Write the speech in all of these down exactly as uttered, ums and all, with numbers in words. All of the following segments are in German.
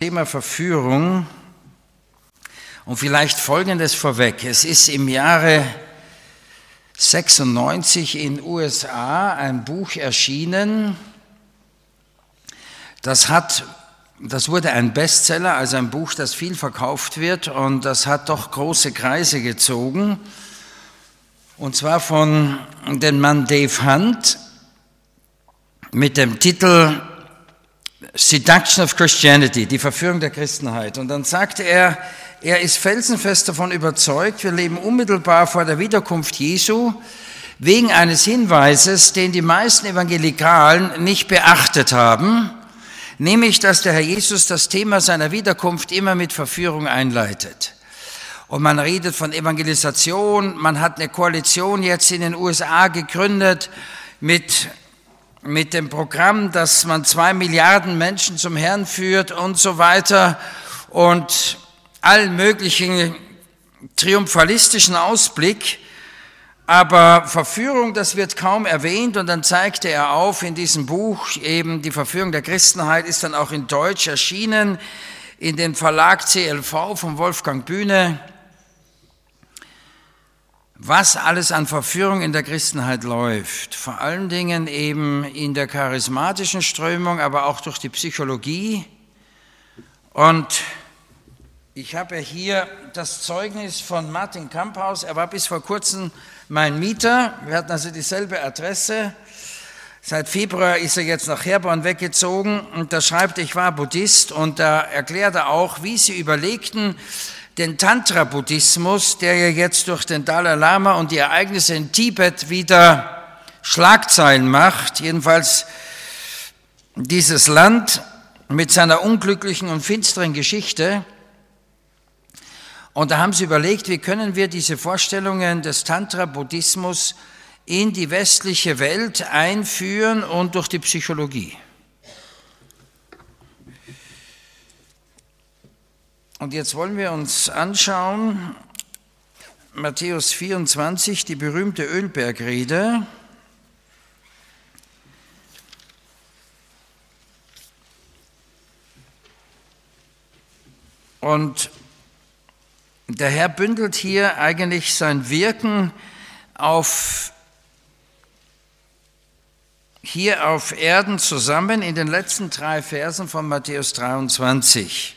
Thema Verführung und vielleicht Folgendes vorweg. Es ist im Jahre sechsundneunzig in den U S A ein Buch erschienen, das hat, das wurde ein Bestseller, also ein Buch, das viel verkauft wird, und das hat doch große Kreise gezogen, und zwar von dem Mann Dave Hunt mit dem Titel Seduction of Christianity, die Verführung der Christenheit. Und dann sagte er, er ist felsenfest davon überzeugt, wir leben unmittelbar vor der Wiederkunft Jesu, wegen eines Hinweises, den die meisten Evangelikalen nicht beachtet haben, nämlich, dass der Herr Jesus das Thema seiner Wiederkunft immer mit Verführung einleitet. Und man redet von Evangelisation, man hat eine Koalition jetzt in den U S A gegründet mit mit dem Programm, dass man zwei Milliarden Menschen zum Herrn führt und so weiter und allen möglichen triumphalistischen Ausblick, aber Verführung, das wird kaum erwähnt, und dann zeigte er auf in diesem Buch, eben die Verführung der Christenheit ist dann auch in Deutsch erschienen, in dem Verlag C L V von Wolfgang Bühne, was alles an Verführung in der Christenheit läuft, vor allen Dingen eben in der charismatischen Strömung, aber auch durch die Psychologie. Und ich habe hier das Zeugnis von Martin Kamphaus, er war bis vor kurzem mein Mieter, wir hatten also dieselbe Adresse. Seit Februar ist er jetzt nach Herborn weggezogen, und da schreibt, ich war Buddhist, und da erklärt er auch, wie sie überlegten, den Tantra-Buddhismus, der ja jetzt durch den Dalai Lama und die Ereignisse in Tibet wieder Schlagzeilen macht, jedenfalls dieses Land mit seiner unglücklichen und finsteren Geschichte. Und da haben sie überlegt, wie können wir diese Vorstellungen des Tantra-Buddhismus in die westliche Welt einführen und durch die Psychologie. Und jetzt wollen wir uns anschauen, Matthäus vierundzwanzig, die berühmte Ölbergrede. Und der Herr bündelt hier eigentlich sein Wirken auf, hier auf Erden zusammen in den letzten drei Versen von Matthäus dreiundzwanzig.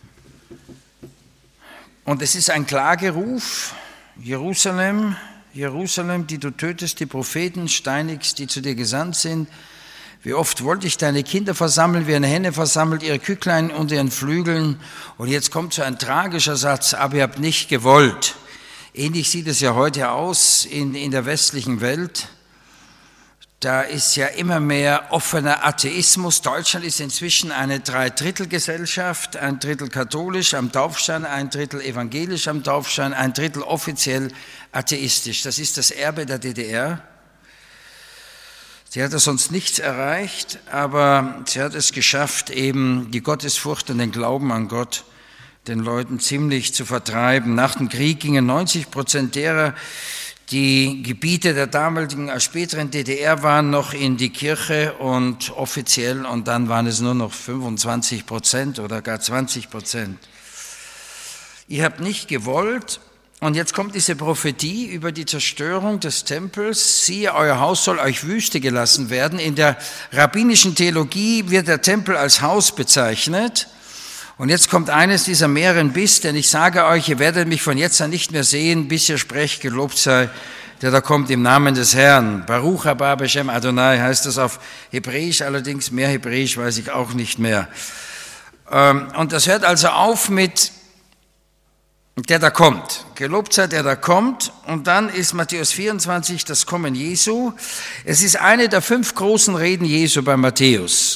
Und es ist ein Klageruf, Jerusalem, Jerusalem, die du tötest die Propheten, steinigst, die zu dir gesandt sind. Wie oft wollte ich deine Kinder versammeln, wie eine Henne versammelt ihre Kücklein unter ihren Flügeln. Und jetzt kommt so ein tragischer Satz, aber ihr habt nicht gewollt. Ähnlich sieht es ja heute aus in, in der westlichen Welt. Da ist ja immer mehr offener Atheismus. Deutschland ist inzwischen eine Dreidrittelgesellschaft, ein Drittel katholisch am Taufstein, ein Drittel evangelisch am Taufstein, ein Drittel offiziell atheistisch. Das ist das Erbe der D D R. Sie hat sonst nichts erreicht, aber sie hat es geschafft, eben die Gottesfurcht und den Glauben an Gott den Leuten ziemlich zu vertreiben. Nach dem Krieg gingen neunzig Prozent derer, die Gebiete der damaligen, äh, späteren D D R waren, noch in die Kirche und offiziell, und dann waren es nur noch fünfundzwanzig Prozent oder gar zwanzig Prozent. Ihr habt nicht gewollt, und jetzt kommt diese Prophetie über die Zerstörung des Tempels. Siehe, euer Haus soll euch Wüste gelassen werden. In der rabbinischen Theologie wird der Tempel als Haus bezeichnet. Und jetzt kommt eines dieser mehreren Bis, denn ich sage euch, ihr werdet mich von jetzt an nicht mehr sehen, bis ihr sprecht, gelobt sei, der da kommt im Namen des Herrn. Baruch haba b'Shem Adonai heißt das auf Hebräisch, allerdings mehr Hebräisch weiß ich auch nicht mehr. Und das hört also auf mit der da kommt. Gelobt sei, der da kommt. Und dann ist Matthäus vierundzwanzig das Kommen Jesu. Es ist eine der fünf großen Reden Jesu bei Matthäus.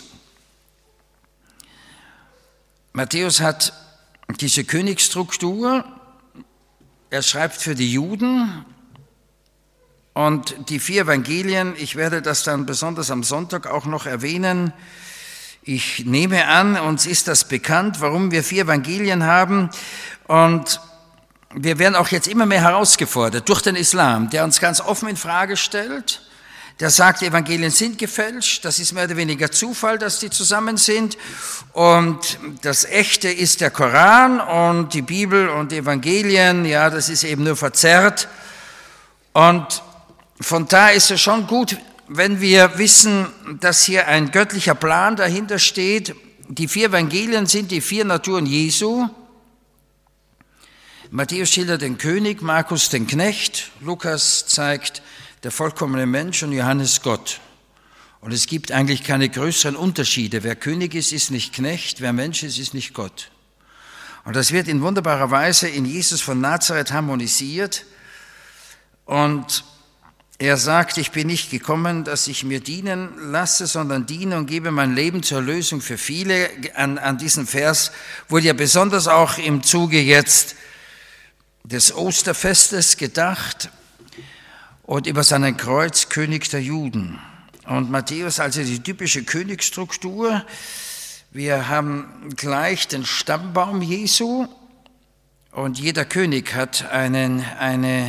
Matthäus hat diese Königsstruktur, er schreibt für die Juden, und die vier Evangelien, ich werde das dann besonders am Sonntag auch noch erwähnen, ich nehme an, uns ist das bekannt, warum wir vier Evangelien haben, und wir werden auch jetzt immer mehr herausgefordert durch den Islam, der uns ganz offen in Frage stellt, der sagt, die Evangelien sind gefälscht, das ist mehr oder weniger Zufall, dass die zusammen sind und das Echte ist der Koran und die Bibel und die Evangelien, ja, das ist eben nur verzerrt. Und von da ist es schon gut, wenn wir wissen, dass hier ein göttlicher Plan dahinter steht. Die vier Evangelien sind die vier Naturen Jesu. Matthäus schildert den König, Markus den Knecht, Lukas zeigt der vollkommene Mensch und Johannes Gott. Und es gibt eigentlich keine größeren Unterschiede. Wer König ist, ist nicht Knecht, wer Mensch ist, ist nicht Gott. Und das wird in wunderbarer Weise in Jesus von Nazareth harmonisiert. Und er sagt, ich bin nicht gekommen, dass ich mir dienen lasse, sondern diene und gebe mein Leben zur Erlösung für viele. An, an diesen Vers wurde ja besonders auch im Zuge jetzt des Osterfestes gedacht und über seinen Kreuz König der Juden. Und Matthäus, also die typische Königsstruktur, wir haben gleich den Stammbaum Jesu und jeder König hat einen, eine,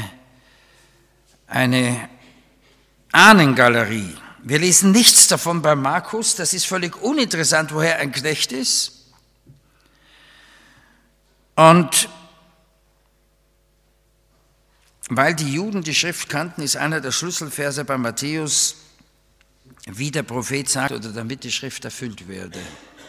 eine Ahnengalerie. Wir lesen nichts davon bei Markus, das ist völlig uninteressant, woher ein Knecht ist. Und weil die Juden die Schrift kannten, ist einer der Schlüsselverse bei Matthäus, wie der Prophet sagt, oder damit die Schrift erfüllt werde.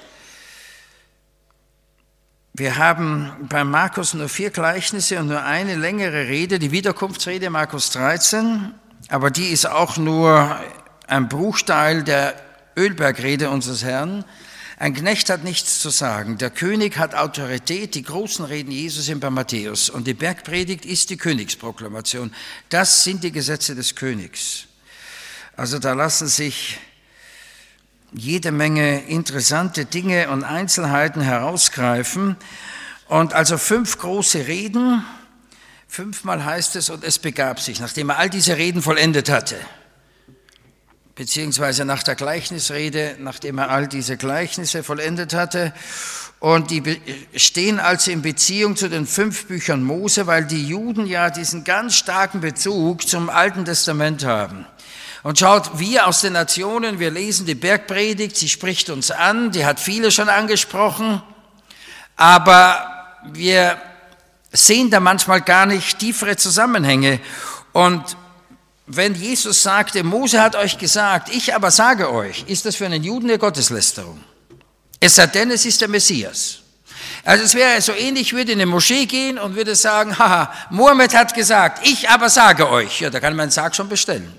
Wir haben bei Markus nur vier Gleichnisse und nur eine längere Rede, die Wiederkunftsrede, Markus dreizehn, aber die ist auch nur ein Bruchteil der Ölbergrede unseres Herrn. Ein Knecht hat nichts zu sagen, der König hat Autorität, die großen Reden Jesus sind bei Matthäus und die Bergpredigt ist die Königsproklamation. Das sind die Gesetze des Königs. Also da lassen sich jede Menge interessante Dinge und Einzelheiten herausgreifen. Und also fünf große Reden, fünfmal heißt es, und es begab sich, nachdem er all diese Reden vollendet hatte, beziehungsweise nach der Gleichnisrede, nachdem er all diese Gleichnisse vollendet hatte. Und die stehen also in Beziehung zu den fünf Büchern Mose, weil die Juden ja diesen ganz starken Bezug zum Alten Testament haben. Und schaut, wir aus den Nationen, wir lesen die Bergpredigt, sie spricht uns an, die hat viele schon angesprochen, aber wir sehen da manchmal gar nicht tiefere Zusammenhänge. Und wenn Jesus sagte, Mose hat euch gesagt, ich aber sage euch, ist das für einen Juden eine Gotteslästerung. Es sei denn, es ist der Messias. Also es wäre so ähnlich, ich würde in eine Moschee gehen und würde sagen, haha, Mohammed hat gesagt, ich aber sage euch. Ja, da kann man einen Sarg schon bestellen.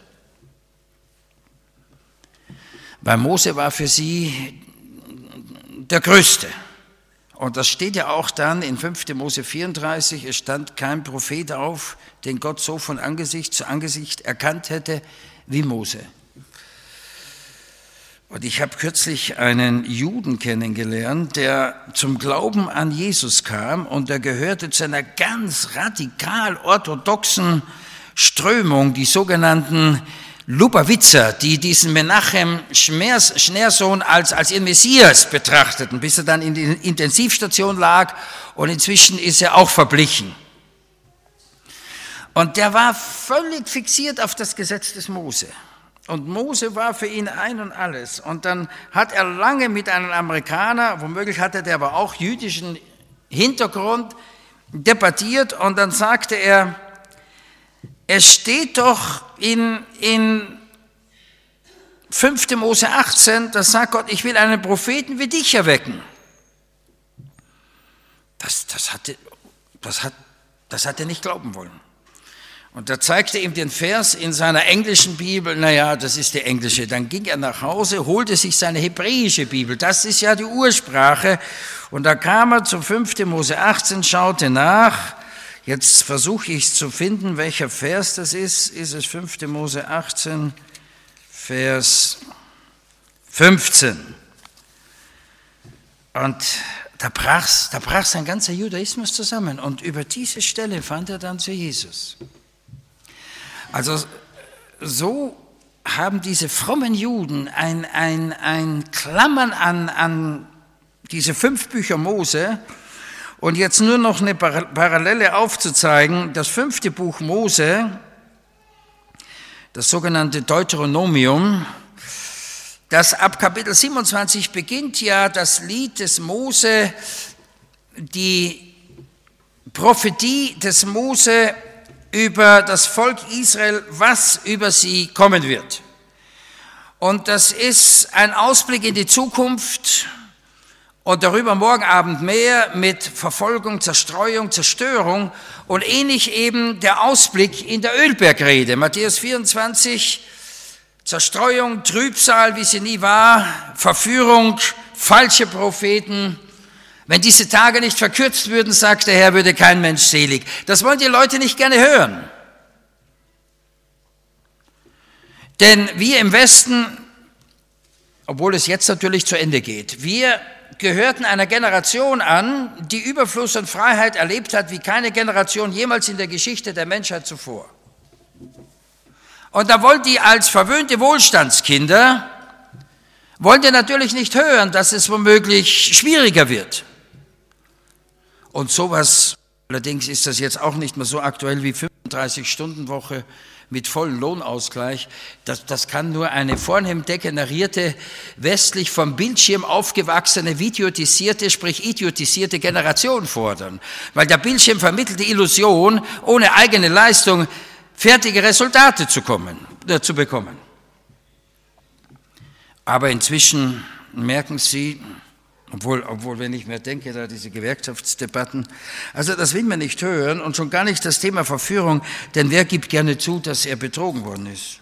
Weil Mose war für sie der Größte. Und das steht ja auch dann in fünfter Mose vierunddreißig, es stand kein Prophet auf, den Gott so von Angesicht zu Angesicht erkannt hätte wie Mose. Und ich habe kürzlich einen Juden kennengelernt, der zum Glauben an Jesus kam und der gehörte zu einer ganz radikal orthodoxen Strömung, die sogenannten Lubavitzer, die diesen Menachem Schneersohn als, als ihren Messias betrachteten, bis er dann in die Intensivstation lag und inzwischen ist er auch verblichen. Und der war völlig fixiert auf das Gesetz des Mose. Und Mose war für ihn ein und alles. Und dann hat er lange mit einem Amerikaner, womöglich hatte der aber auch jüdischen Hintergrund, debattiert und dann sagte er, es steht doch in, in fünfter Mose achtzehn, da sagt Gott, ich will einen Propheten wie dich erwecken. Das, das, hatte, das, hat, das hat er nicht glauben wollen. Und da zeigte ihm den Vers in seiner englischen Bibel, naja, das ist die englische. Dann ging er nach Hause, holte sich seine hebräische Bibel, das ist ja die Ursprache. Und da kam er zu fünfter Mose achtzehn, schaute nach. Jetzt versuche ich zu finden, welcher Vers das ist. Ist es fünfter Mose achtzehn, Vers fünfzehn. Und da brach, da brach sein ganzer Judaismus zusammen. Und über diese Stelle fand er dann zu Jesus. Also so haben diese frommen Juden ein, ein, ein Klammern an, an diese fünf Bücher Mose. Und jetzt nur noch eine Parallele aufzuzeigen, das fünfte Buch Mose das sogenannte Deuteronomium, das ab Kapitel siebenundzwanzig beginnt ja das Lied des Mose, die Prophetie des Mose über das Volk Israel, was über sie kommen wird. Und das ist ein Ausblick in die Zukunft und darüber morgen Abend mehr mit Verfolgung, Zerstreuung, Zerstörung und ähnlich eben der Ausblick in der Ölbergrede. Matthäus vierundzwanzig, Zerstreuung, Trübsal, wie sie nie war, Verführung, falsche Propheten. Wenn diese Tage nicht verkürzt würden, sagt der Herr, würde kein Mensch selig. Das wollen die Leute nicht gerne hören. Denn wir im Westen, obwohl es jetzt natürlich zu Ende geht, wir gehörten einer Generation an, die Überfluss und Freiheit erlebt hat, wie keine Generation jemals in der Geschichte der Menschheit zuvor. Und da wollen die als verwöhnte Wohlstandskinder, wollen die natürlich nicht hören, dass es womöglich schwieriger wird. Und sowas, allerdings ist das jetzt auch nicht mehr so aktuell wie fünfunddreißig-Stunden-Woche mit vollem Lohnausgleich. Das, das kann nur eine vornehm degenerierte, westlich vom Bildschirm aufgewachsene, videotisierte, sprich idiotisierte Generation fordern. Weil der Bildschirm vermittelt die Illusion, ohne eigene Leistung fertige Resultate zu, kommen, äh, zu bekommen. Aber inzwischen merken Sie, Obwohl, obwohl, wenn ich mir denke, da diese Gewerkschaftsdebatten, also das will man nicht hören und schon gar nicht das Thema Verführung, denn wer gibt gerne zu, dass er betrogen worden ist?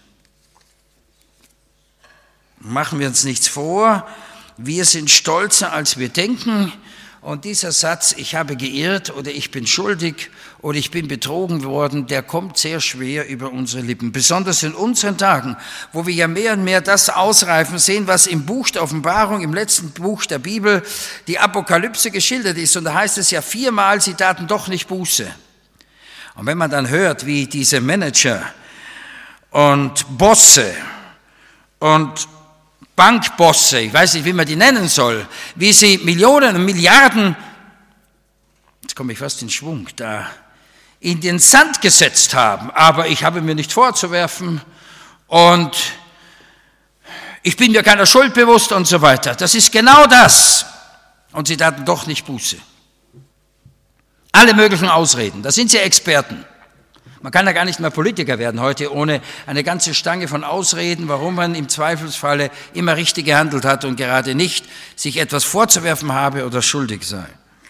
Machen wir uns nichts vor, wir sind stolzer, als wir denken. Und dieser Satz, ich habe geirrt oder ich bin schuldig oder ich bin betrogen worden, der kommt sehr schwer über unsere Lippen. Besonders in unseren Tagen, wo wir ja mehr und mehr das ausreifen sehen, was im Buch der Offenbarung, im letzten Buch der Bibel, die Apokalypse geschildert ist. Und da heißt es ja viermal, sie taten doch nicht Buße. Und wenn man dann hört, wie diese Manager und Bosse und Bankbosse, ich weiß nicht, wie man die nennen soll, wie sie Millionen und Milliarden, jetzt komme ich fast in Schwung, da in den Sand gesetzt haben. Aber ich habe mir nicht vorzuwerfen und ich bin mir keiner Schuld bewusst und so weiter. Das ist genau das. Und sie taten doch nicht Buße. Alle möglichen Ausreden, da sind sie Experten. Man kann ja gar nicht mehr Politiker werden heute ohne eine ganze Stange von Ausreden, warum man im Zweifelsfalle immer richtig gehandelt hat und gerade nicht sich etwas vorzuwerfen habe oder schuldig sei.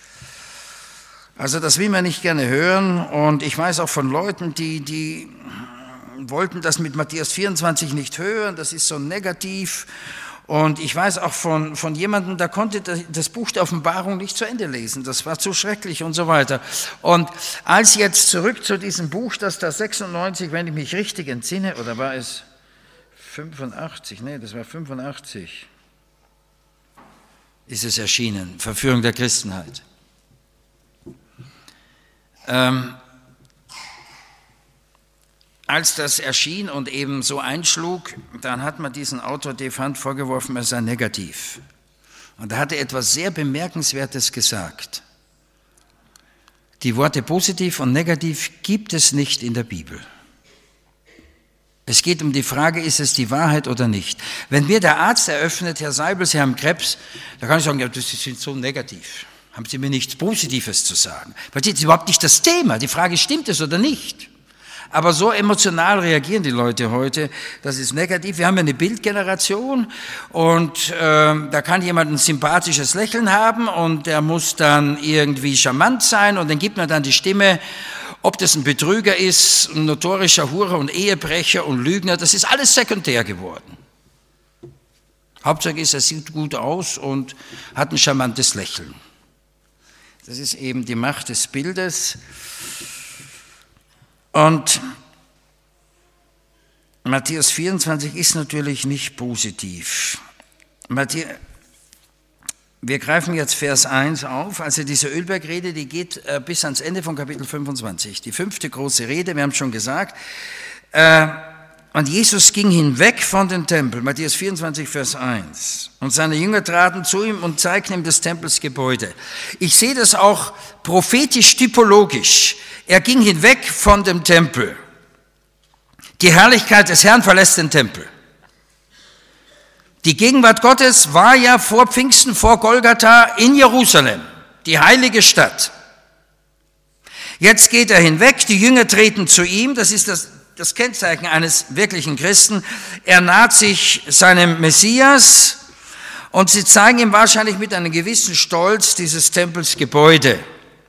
Also das will man nicht gerne hören und ich weiß auch von Leuten, die, die wollten das mit Matthäus vierundzwanzig nicht hören, das ist so negativ. Und ich weiß auch von, von jemandem, der konnte das Buch der Offenbarung nicht zu Ende lesen. Das war zu schrecklich und so weiter. Und als jetzt zurück zu diesem Buch, das da sechsundneunzig, wenn ich mich richtig entsinne, oder war es fünfundachtzig? Nee, das war fünfundachtzig. Ist es erschienen, Verführung der Christenheit. Ähm, Als das erschien und eben so einschlug, dann hat man diesen Autor Defant vorgeworfen, er sei negativ. Und er hatte etwas sehr Bemerkenswertes gesagt. Die Worte positiv und negativ gibt es nicht in der Bibel. Es geht um die Frage, ist es die Wahrheit oder nicht? Wenn mir der Arzt eröffnet, Herr Seibel, Sie haben Krebs, dann kann ich sagen, ja, das sind so negativ. Haben Sie mir nichts Positives zu sagen? Weil das ist überhaupt nicht das Thema. Die Frage, stimmt es oder nicht? Aber so emotional reagieren die Leute heute, das ist negativ. Wir haben ja eine Bildgeneration und äh, da kann jemand ein sympathisches Lächeln haben und der muss dann irgendwie charmant sein und dann gibt man dann die Stimme, ob das ein Betrüger ist, ein notorischer Hurer und Ehebrecher und Lügner, das ist alles sekundär geworden. Hauptsache ist, er sieht gut aus und hat ein charmantes Lächeln. Das ist eben die Macht des Bildes. Und Matthäus vierundzwanzig ist natürlich nicht positiv. Matthäus, wir greifen jetzt Vers eins auf, also diese Ölbergrede, die geht äh, bis ans Ende von Kapitel fünfundzwanzig. Die fünfte große Rede, wir haben schon gesagt. Äh, und Jesus ging hinweg von dem Tempel, Matthäus vierundzwanzig, Vers eins. Und seine Jünger traten zu ihm und zeigten ihm des Tempels Gebäude. Ich sehe das auch prophetisch-typologisch. Er ging hinweg von dem Tempel. Die Herrlichkeit des Herrn verlässt den Tempel. Die Gegenwart Gottes war ja vor Pfingsten, vor Golgatha in Jerusalem, die heilige Stadt. Jetzt geht er hinweg, die Jünger treten zu ihm, das ist das, das Kennzeichen eines wirklichen Christen. Er naht sich seinem Messias und sie zeigen ihm wahrscheinlich mit einem gewissen Stolz dieses Tempels Gebäude.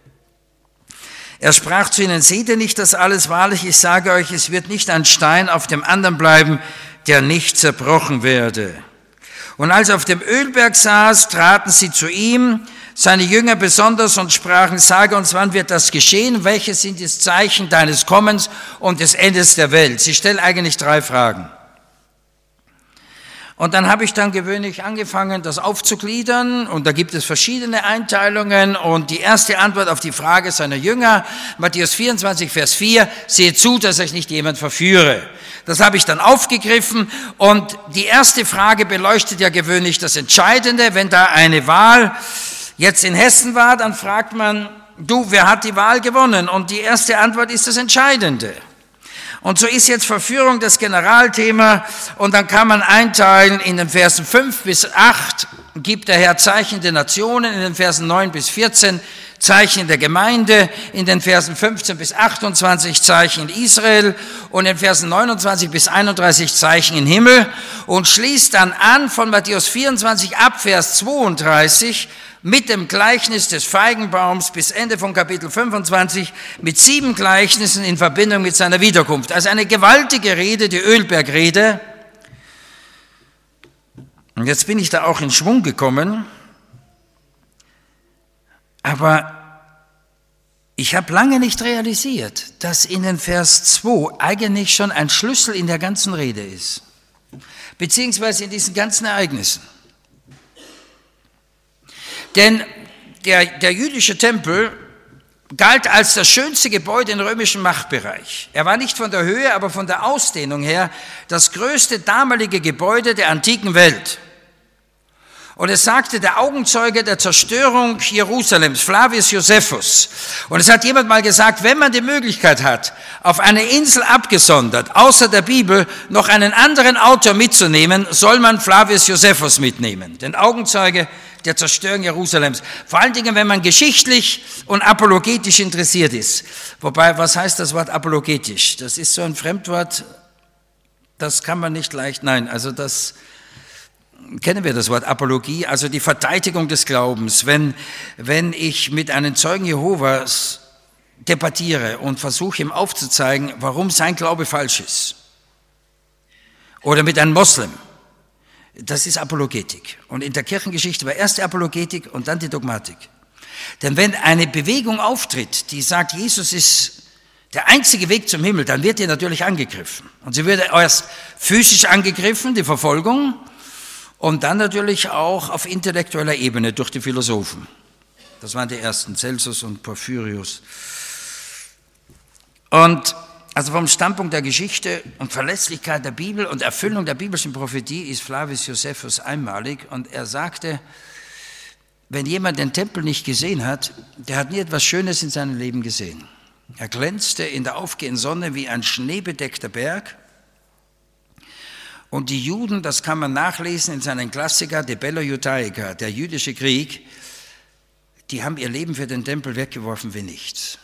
Er sprach zu ihnen, seht ihr nicht das alles? Wahrlich, ich sage euch, es wird nicht ein Stein auf dem anderen bleiben, der nicht zerbrochen werde. Und als er auf dem Ölberg saß, traten sie zu ihm, seine Jünger besonders, und sprachen, sage uns, wann wird das geschehen? Welche sind das Zeichen deines Kommens und des Endes der Welt? Sie stellen eigentlich drei Fragen. Und dann habe ich dann gewöhnlich angefangen, das aufzugliedern, und da gibt es verschiedene Einteilungen, und die erste Antwort auf die Frage seiner Jünger, Matthäus vierundzwanzig, Vers vier, seht zu, dass euch nicht jemand verführe. Das habe ich dann aufgegriffen, und die erste Frage beleuchtet ja gewöhnlich das Entscheidende. Wenn da eine Wahl jetzt in Hessen war, dann fragt man, du, wer hat die Wahl gewonnen? Und die erste Antwort ist das Entscheidende. Und so ist jetzt Verführung das Generalthema, und dann kann man einteilen in den Versen fünf bis acht, gibt der Herr Zeichen der Nationen, in den Versen neun bis vierzehn Zeichen der Gemeinde, in den Versen fünfzehn bis achtundzwanzig Zeichen in Israel und in den Versen neunundzwanzig bis einunddreißig Zeichen im Himmel, und schließt dann an von Matthäus vierundzwanzig ab Vers zweiunddreißig mit dem Gleichnis des Feigenbaums bis Ende von Kapitel fünfundzwanzig mit sieben Gleichnissen in Verbindung mit seiner Wiederkunft. Also eine gewaltige Rede, die Ölbergrede. Und jetzt bin ich da auch in Schwung gekommen, aber ich habe lange nicht realisiert, dass in den Vers zwei eigentlich schon ein Schlüssel in der ganzen Rede ist, beziehungsweise in diesen ganzen Ereignissen. Denn der, der jüdische Tempel galt als das schönste Gebäude im römischen Machtbereich. Er war nicht von der Höhe, aber von der Ausdehnung her das größte damalige Gebäude der antiken Welt. Und es sagte der Augenzeuge der Zerstörung Jerusalems, Flavius Josephus. Und es hat jemand mal gesagt, wenn man die Möglichkeit hat, auf eine Insel abgesondert, außer der Bibel, noch einen anderen Autor mitzunehmen, soll man Flavius Josephus mitnehmen, den Augenzeuge der Zerstörung Jerusalems. Vor allen Dingen, wenn man geschichtlich und apologetisch interessiert ist. Wobei, was heißt das Wort apologetisch? Das ist so ein Fremdwort, das kann man nicht leicht, nein, also das kennen wir das Wort Apologie, also die Verteidigung des Glaubens. Wenn, wenn ich mit einem Zeugen Jehovas debattiere und versuche ihm aufzuzeigen, warum sein Glaube falsch ist, oder mit einem Moslem, das ist Apologetik. Und in der Kirchengeschichte war erst die Apologetik und dann die Dogmatik. Denn wenn eine Bewegung auftritt, die sagt, Jesus ist der einzige Weg zum Himmel, dann wird die natürlich angegriffen. Und sie wird erst physisch angegriffen, die Verfolgung, und dann natürlich auch auf intellektueller Ebene durch die Philosophen. Das waren die ersten, Celsus und Porphyrius. Und also vom Standpunkt der Geschichte und Verlässlichkeit der Bibel und Erfüllung der biblischen Prophetie ist Flavius Josephus einmalig. Und er sagte, wenn jemand den Tempel nicht gesehen hat, der hat nie etwas Schönes in seinem Leben gesehen. Er glänzte in der aufgehenden Sonne wie ein schneebedeckter Berg. Und die Juden, das kann man nachlesen in seinen Klassiker, De Bello Judaica, der jüdische Krieg, die haben ihr Leben für den Tempel weggeworfen wie nichts.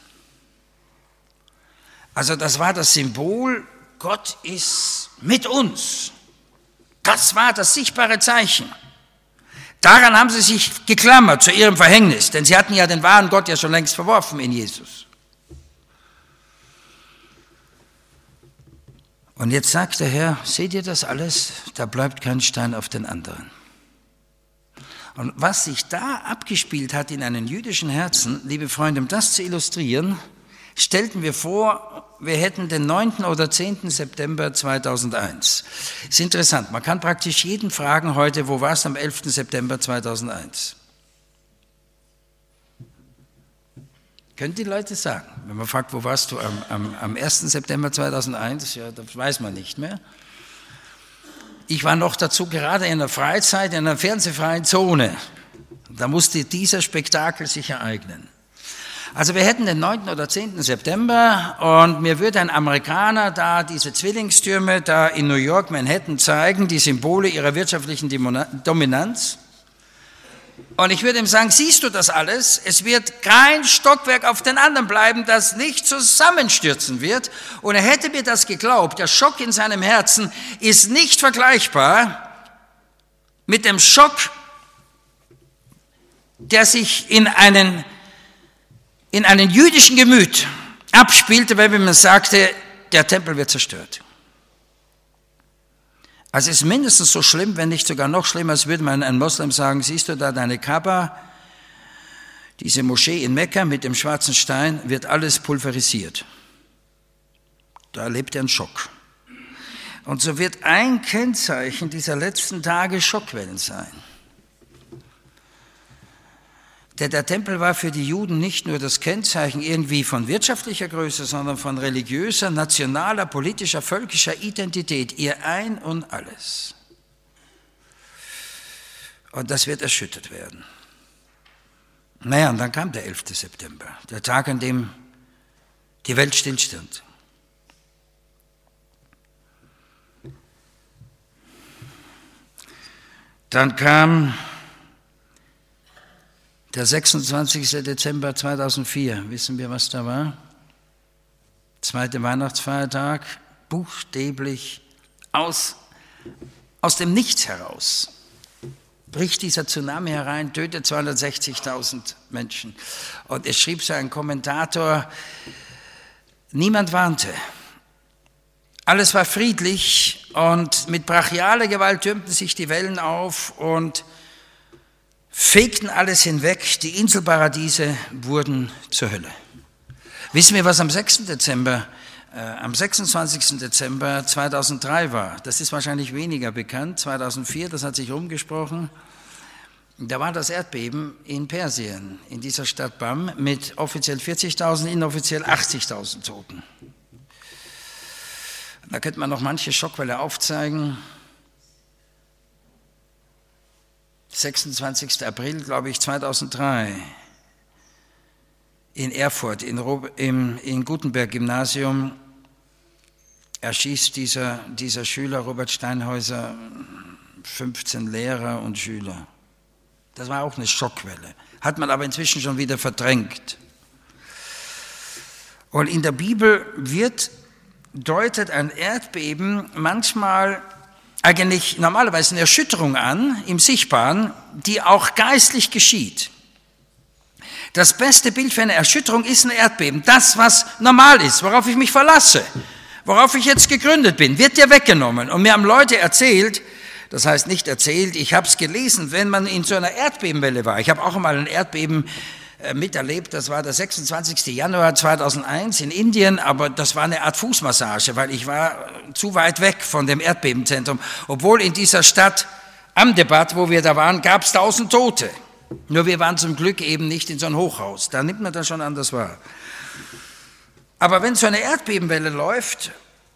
Also das war das Symbol, Gott ist mit uns. Das war das sichtbare Zeichen. Daran haben sie sich geklammert, zu ihrem Verhängnis, denn sie hatten ja den wahren Gott ja schon längst verworfen in Jesus. Und jetzt sagt der Herr, seht ihr das alles? Da bleibt kein Stein auf den anderen. Und was sich da abgespielt hat in einem jüdischen Herzen, liebe Freunde, um das zu illustrieren, stellten wir vor, wir hätten den neunten oder zehnten September zweitausendeins. Ist interessant, man kann praktisch jeden fragen heute, wo warst du am elften September zweitausendeins? Können die Leute sagen, wenn man fragt, wo warst du am, am, am ersten September zweitausendeins? Ja, das weiß man nicht mehr. Ich war noch dazu gerade in der Freizeit, in einer fernsehfreien Zone. Da musste dieser Spektakel sich ereignen. Also wir hätten den neunten oder zehnten September und mir würde ein Amerikaner da diese Zwillingstürme da in New York, Manhattan zeigen, die Symbole ihrer wirtschaftlichen Dominanz. Und ich würde ihm sagen, siehst du das alles? Es wird kein Stockwerk auf den anderen bleiben, das nicht zusammenstürzen wird. Und er hätte mir das geglaubt. Der Schock in seinem Herzen ist nicht vergleichbar mit dem Schock, der sich in einen in einem jüdischen Gemüt abspielte, wenn man sagte, der Tempel wird zerstört. Also es ist mindestens so schlimm, wenn nicht sogar noch schlimmer, als würde man einem Moslem sagen, siehst du da deine Kaaba, diese Moschee in Mekka mit dem schwarzen Stein, wird alles pulverisiert. Da erlebt er einen Schock. Und so wird ein Kennzeichen dieser letzten Tage Schockwellen sein. Denn der Tempel war für die Juden nicht nur das Kennzeichen irgendwie von wirtschaftlicher Größe, sondern von religiöser, nationaler, politischer, völkischer Identität, ihr Ein und Alles. Und das wird erschüttert werden. Naja, und dann kam der elfte September, der Tag, an dem die Welt stillstand. Dann kam der sechsundzwanzigste Dezember zweitausendvier, wissen wir, was da war? Zweiter Weihnachtsfeiertag, buchstäblich aus, aus dem Nichts heraus bricht dieser Tsunami herein, tötet zweihundertsechzigtausend Menschen. Und es schrieb so ein Kommentator, niemand warnte. Alles war friedlich und mit brachialer Gewalt türmten sich die Wellen auf und fegten alles hinweg, die Inselparadiese wurden zur Hölle. Wissen wir, was am sechsten Dezember, äh, am sechsundzwanzigsten Dezember zweitausenddrei war? Das ist wahrscheinlich weniger bekannt. zweitausendvier, das hat sich rumgesprochen. Da war das Erdbeben in Persien, in dieser Stadt Bam, mit offiziell vierzigtausend, inoffiziell achtzigtausend Toten. Da könnte man noch manche Schockwelle aufzeigen. sechsundzwanzigsten April, glaube ich, zweitausenddrei, in Erfurt, in, im, in Gutenberg-Gymnasium, erschießt dieser, dieser Schüler, Robert Steinhäuser, fünfzehn Lehrer und Schüler. Das war auch eine Schockwelle, hat man aber inzwischen schon wieder verdrängt. Und in der Bibel wird, deutet ein Erdbeben manchmal eigentlich normalerweise eine Erschütterung an, im Sichtbaren, die auch geistlich geschieht. Das beste Bild für eine Erschütterung ist ein Erdbeben. Das, was normal ist, worauf ich mich verlasse, worauf ich jetzt gegründet bin, wird dir weggenommen. Und mir haben Leute erzählt, das heißt nicht erzählt, ich habe es gelesen, wenn man in so einer Erdbebenwelle war. Ich habe auch einmal ein Erdbeben miterlebt, das war der sechsundzwanzigsten Januar zweitausendeins in Indien, aber das war eine Art Fußmassage, weil ich war zu weit weg von dem Erdbebenzentrum. Obwohl in dieser Stadt Ahmedabad, wo wir da waren, gab es tausend Tote. Nur wir waren zum Glück eben nicht in so einem Hochhaus, da nimmt man das schon anders wahr. Aber wenn so eine Erdbebenwelle läuft,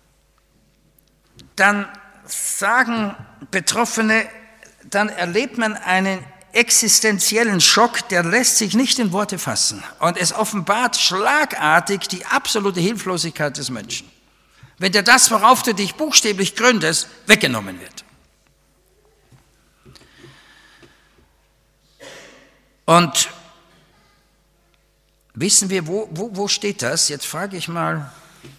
dann sagen Betroffene, dann erlebt man einen existenziellen Schock, der lässt sich nicht in Worte fassen. Und es offenbart schlagartig die absolute Hilflosigkeit des Menschen. Wenn dir das, worauf du dich buchstäblich gründest, weggenommen wird. Und wissen wir, wo, wo, wo steht das? Jetzt frage ich mal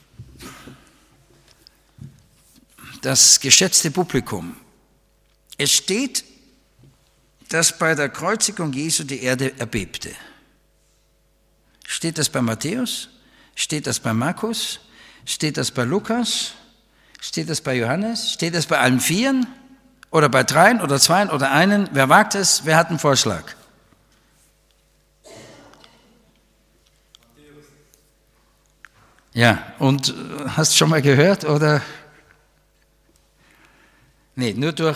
das geschätzte Publikum. Es steht, dass bei der Kreuzigung Jesu die Erde erbebte. Steht das bei Matthäus? Steht das bei Markus? Steht das bei Lukas? Steht das bei Johannes? Steht das bei allen Vieren? Oder bei dreien oder zweien oder einen? Wer wagt es? Wer hat einen Vorschlag? Ja, und hast du schon mal gehört? Oder? Nee, nur durch...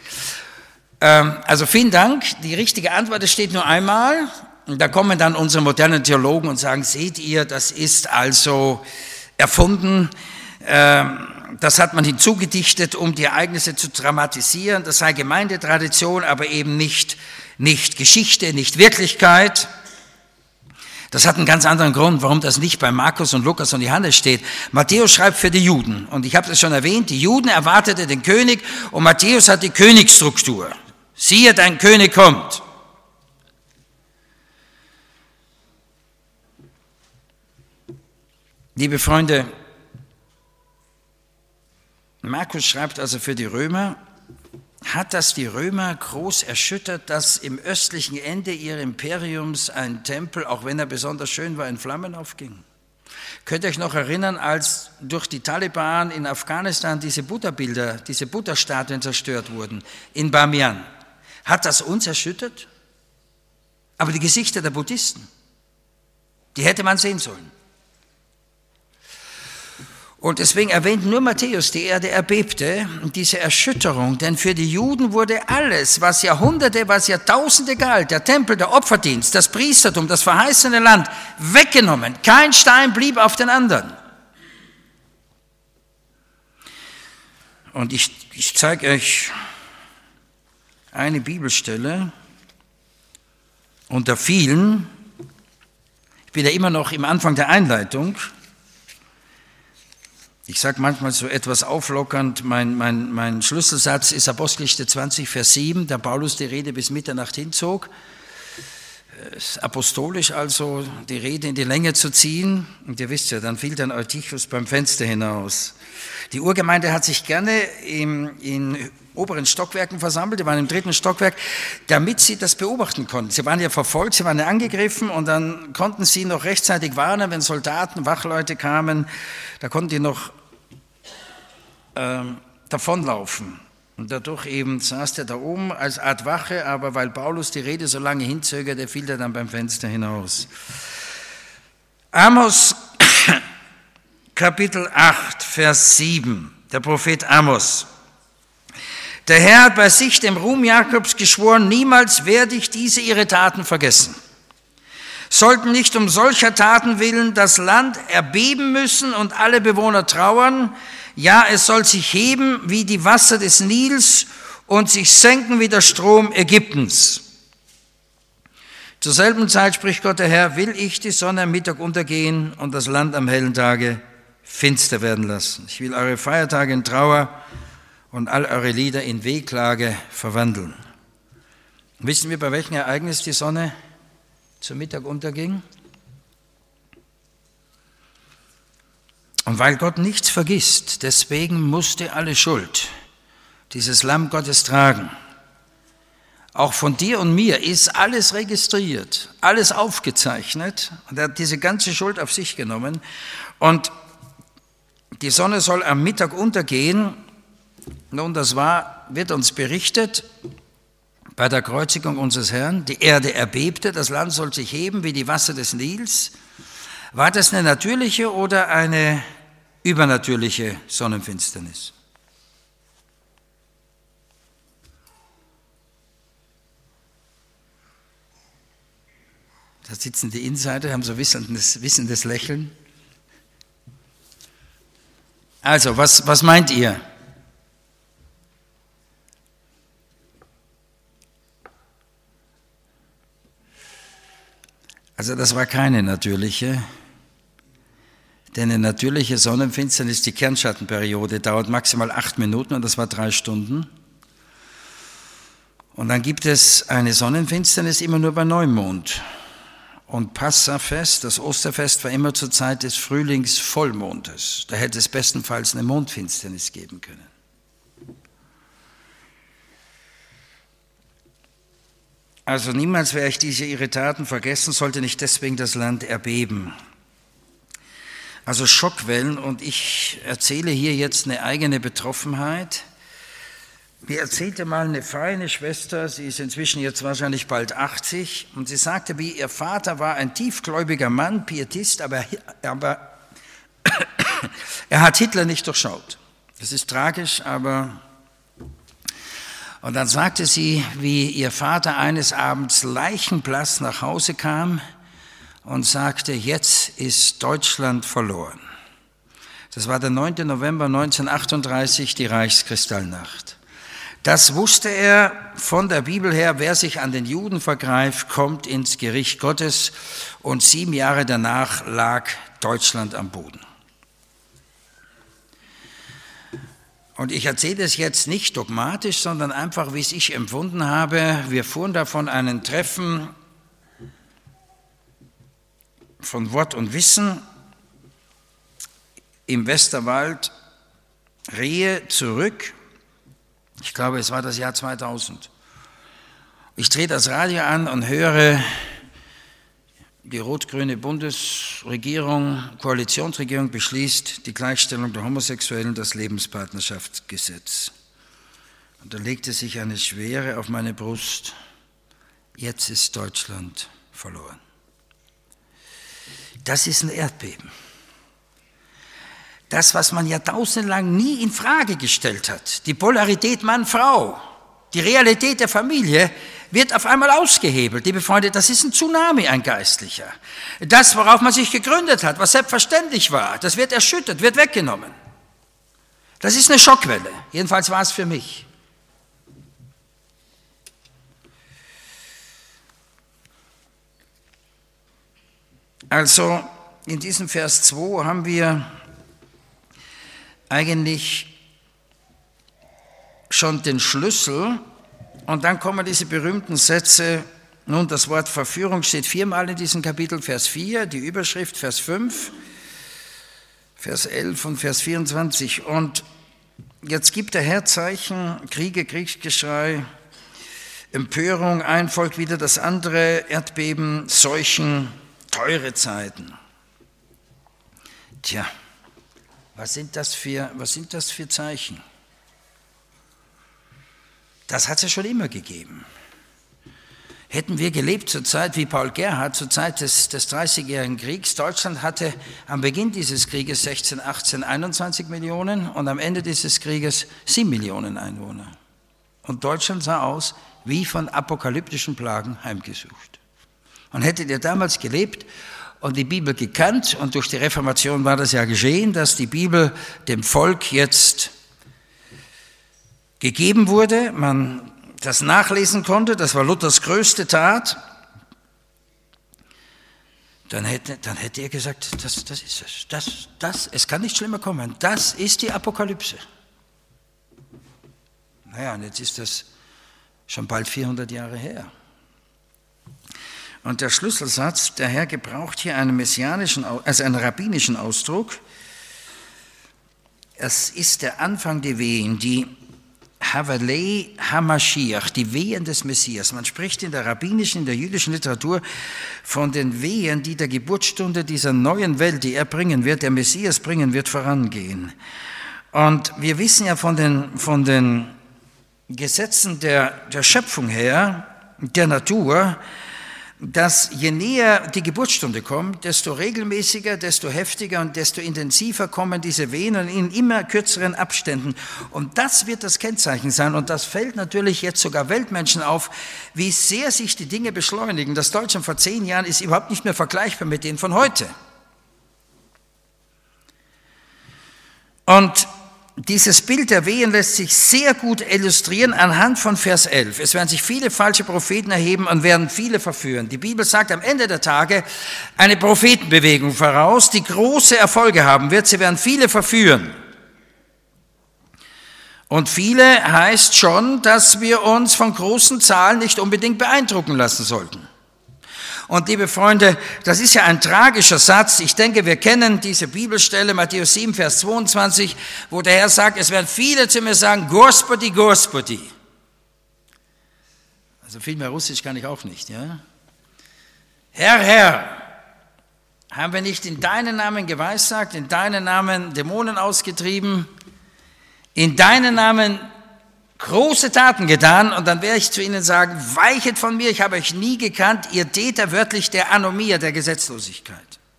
Also vielen Dank, die richtige Antwort steht nur einmal. Da kommen dann unsere modernen Theologen und sagen, seht ihr, das ist also erfunden, das hat man hinzugedichtet, um die Ereignisse zu dramatisieren, das sei Gemeindetradition, aber eben nicht, nicht Geschichte, nicht Wirklichkeit. Das hat einen ganz anderen Grund, warum das nicht bei Markus und Lukas und Johannes steht. Matthäus schreibt für die Juden. Und ich habe das schon erwähnt, die Juden erwarteten den König und Matthäus hat die Königsstruktur. Siehe, dein König kommt. Liebe Freunde, Markus schreibt also für die Römer, hat das die Römer groß erschüttert, dass im östlichen Ende ihres Imperiums ein Tempel, auch wenn er besonders schön war, in Flammen aufging? Könnt ihr euch noch erinnern, als durch die Taliban in Afghanistan diese Buddha-Bilder, diese Buddha-Statuen zerstört wurden, in Bamiyan? Hat das uns erschüttert? Aber die Gesichter der Buddhisten, die hätte man sehen sollen. Und deswegen erwähnt nur Matthäus, die Erde erbebte, diese Erschütterung, denn für die Juden wurde alles, was Jahrhunderte, was Jahrtausende galt, der Tempel, der Opferdienst, das Priestertum, das verheißene Land, weggenommen. Kein Stein blieb auf den anderen. Und ich, ich zeige euch eine Bibelstelle unter vielen. Ich bin ja immer noch im Anfang der Einleitung. Ich sage manchmal so etwas auflockernd, mein, mein, mein Schlüsselsatz ist Apostelgeschichte zwanzig, Vers sieben, da Paulus die Rede bis Mitternacht hinzog. Apostolisch also, die Rede in die Länge zu ziehen. Und ihr wisst ja, dann fiel dann Eutychus beim Fenster hinaus. Die Urgemeinde hat sich gerne im, in oberen Stockwerken versammelt, die waren im dritten Stockwerk, damit sie das beobachten konnten. Sie waren ja verfolgt, sie waren ja angegriffen und dann konnten sie noch rechtzeitig warnen, wenn Soldaten, Wachleute kamen, da konnten die noch ähm, davonlaufen. Und dadurch eben saß der da oben als Art Wache, aber weil Paulus die Rede so lange hinzögerte, fiel er dann beim Fenster hinaus. Amos, Kapitel acht, Vers sieben, der Prophet Amos. Der Herr hat bei sich dem Ruhm Jakobs geschworen, niemals werde ich diese ihre Taten vergessen. Sollten nicht um solcher Taten willen das Land erbeben müssen und alle Bewohner trauern, ja, es soll sich heben wie die Wasser des Nils und sich senken wie der Strom Ägyptens. Zur selben Zeit, spricht Gott der Herr, will ich die Sonne am Mittag untergehen und das Land am hellen Tage finster werden lassen. Ich will eure Feiertage in Trauer und all eure Lieder in Wehklage verwandeln. Wissen wir, bei welchem Ereignis die Sonne zu Mittag unterging? Und weil Gott nichts vergisst, deswegen musste alle Schuld dieses Lamm Gottes tragen. Auch von dir und mir ist alles registriert, alles aufgezeichnet und er hat diese ganze Schuld auf sich genommen. Und die Sonne soll am Mittag untergehen. Nun, das war, wird uns berichtet, bei der Kreuzigung unseres Herrn, die Erde erbebte, das Land soll sich heben wie die Wasser des Nils. War das eine natürliche oder eine übernatürliche Sonnenfinsternis? Da sitzen die Insider, haben so wissendes, wissendes Lächeln. Also, was, was meint ihr? Also das war keine natürliche, denn eine natürliche Sonnenfinsternis, die Kernschattenperiode, dauert maximal acht Minuten und das war drei Stunden. Und dann gibt es eine Sonnenfinsternis immer nur bei Neumond. Und Passafest, das Osterfest, war immer zur Zeit des Frühlingsvollmondes. Da hätte es bestenfalls eine Mondfinsternis geben können. Also niemals werde ich diese ihre Taten vergessen, sollte nicht deswegen das Land erbeben. Also Schockwellen, und ich erzähle hier jetzt eine eigene Betroffenheit. Mir erzählte mal eine feine Schwester, sie ist inzwischen jetzt wahrscheinlich bald achtzig, und sie sagte, wie ihr Vater war ein tiefgläubiger Mann, Pietist, aber, aber er hat Hitler nicht durchschaut. Das ist tragisch, aber... Und dann sagte sie, wie ihr Vater eines Abends leichenblass nach Hause kam und sagte, jetzt ist Deutschland verloren. Das war der neunte November neunzehnhundertachtunddreißig, die Reichskristallnacht. Das wusste er von der Bibel her, wer sich an den Juden vergreift, kommt ins Gericht Gottes. Und sieben Jahre danach lag Deutschland am Boden. Und ich erzähle das jetzt nicht dogmatisch, sondern einfach, wie es ich empfunden habe. Wir fuhren da von einem Treffen von Wort und Wissen im Westerwald, Rehe, zurück. Ich glaube, es war das Jahr zweitausend. Ich drehe das Radio an und höre die rot-grüne Bundesregierung, Koalitionsregierung beschließt die Gleichstellung der Homosexuellen, das Lebenspartnerschaftsgesetz. Und da legte sich eine Schwere auf meine Brust. Jetzt ist Deutschland verloren. Das ist ein Erdbeben. Das, was man jahrtausendelang nie in Frage gestellt hat, die Polarität Mann-Frau, die Realität der Familie, wird auf einmal ausgehebelt. Liebe Freunde, das ist ein Tsunami, ein geistlicher. Das, worauf man sich gegründet hat, was selbstverständlich war, das wird erschüttert, wird weggenommen. Das ist eine Schockwelle. Jedenfalls war es für mich. Also in diesem Vers zwei haben wir eigentlich schon den Schlüssel. Und dann kommen diese berühmten Sätze. Nun, das Wort Verführung steht viermal in diesem Kapitel, Vers vier, die Überschrift Vers fünf, Vers elf und Vers vierundzwanzig. Und jetzt gibt der Herr Zeichen, Kriege, Kriegsgeschrei, Empörung, ein Volk wieder das andere, Erdbeben, Seuchen, teure Zeiten. Tja, was sind das für, was sind das für Zeichen? Das hat es ja schon immer gegeben. Hätten wir gelebt zur Zeit wie Paul Gerhardt, zur Zeit des, des Dreißigjährigen Kriegs, Deutschland hatte am Beginn dieses Krieges sechzehn, achtzehn, einundzwanzig Millionen und am Ende dieses Krieges sieben Millionen Einwohner. Und Deutschland sah aus wie von apokalyptischen Plagen heimgesucht. Und hättet ihr damals gelebt und die Bibel gekannt, und durch die Reformation war das ja geschehen, dass die Bibel dem Volk jetzt gegeben wurde, man das nachlesen konnte, das war Luthers größte Tat, dann hätte, dann hätte er gesagt, das, das ist es, das, das, es kann nicht schlimmer kommen, das ist die Apokalypse. Naja, und jetzt ist das schon bald vierhundert Jahre her. Und der Schlüsselsatz, der Herr gebraucht hier einen messianischen, also einen rabbinischen Ausdruck. Es ist der Anfang der Wehen, die Havalei HaMashiach, die Wehen des Messias. Man spricht in der rabbinischen, in der jüdischen Literatur von den Wehen, die der Geburtsstunde dieser neuen Welt, die er bringen wird, der Messias bringen wird, vorangehen. Und wir wissen ja von den, von den Gesetzen der, der Schöpfung her, der Natur, dass je näher die Geburtsstunde kommt, desto regelmäßiger, desto heftiger und desto intensiver kommen diese Wehen in immer kürzeren Abständen. Und das wird das Kennzeichen sein. Und das fällt natürlich jetzt sogar Weltmenschen auf, wie sehr sich die Dinge beschleunigen. Das Deutschland vor zehn Jahren ist überhaupt nicht mehr vergleichbar mit denen von heute. Und dieses Bild der Wehen lässt sich sehr gut illustrieren anhand von Vers elf. Es werden sich viele falsche Propheten erheben und werden viele verführen. Die Bibel sagt am Ende der Tage eine Prophetenbewegung voraus, die große Erfolge haben wird. Sie werden viele verführen. Und viele heißt schon, dass wir uns von großen Zahlen nicht unbedingt beeindrucken lassen sollten. Und liebe Freunde, das ist ja ein tragischer Satz. Ich denke, wir kennen diese Bibelstelle, Matthäus sieben, Vers zweiundzwanzig, wo der Herr sagt, es werden viele zu mir sagen, Gospodi, Gospodi. Also viel mehr Russisch kann ich auch nicht, ja? Herr, Herr, haben wir nicht in deinen Namen geweissagt, in deinen Namen Dämonen ausgetrieben, in deinen Namen große Taten getan, und dann werde ich zu ihnen sagen, weichet von mir, ich habe euch nie gekannt, ihr Täter wörtlich der Anomia, der Gesetzlosigkeit.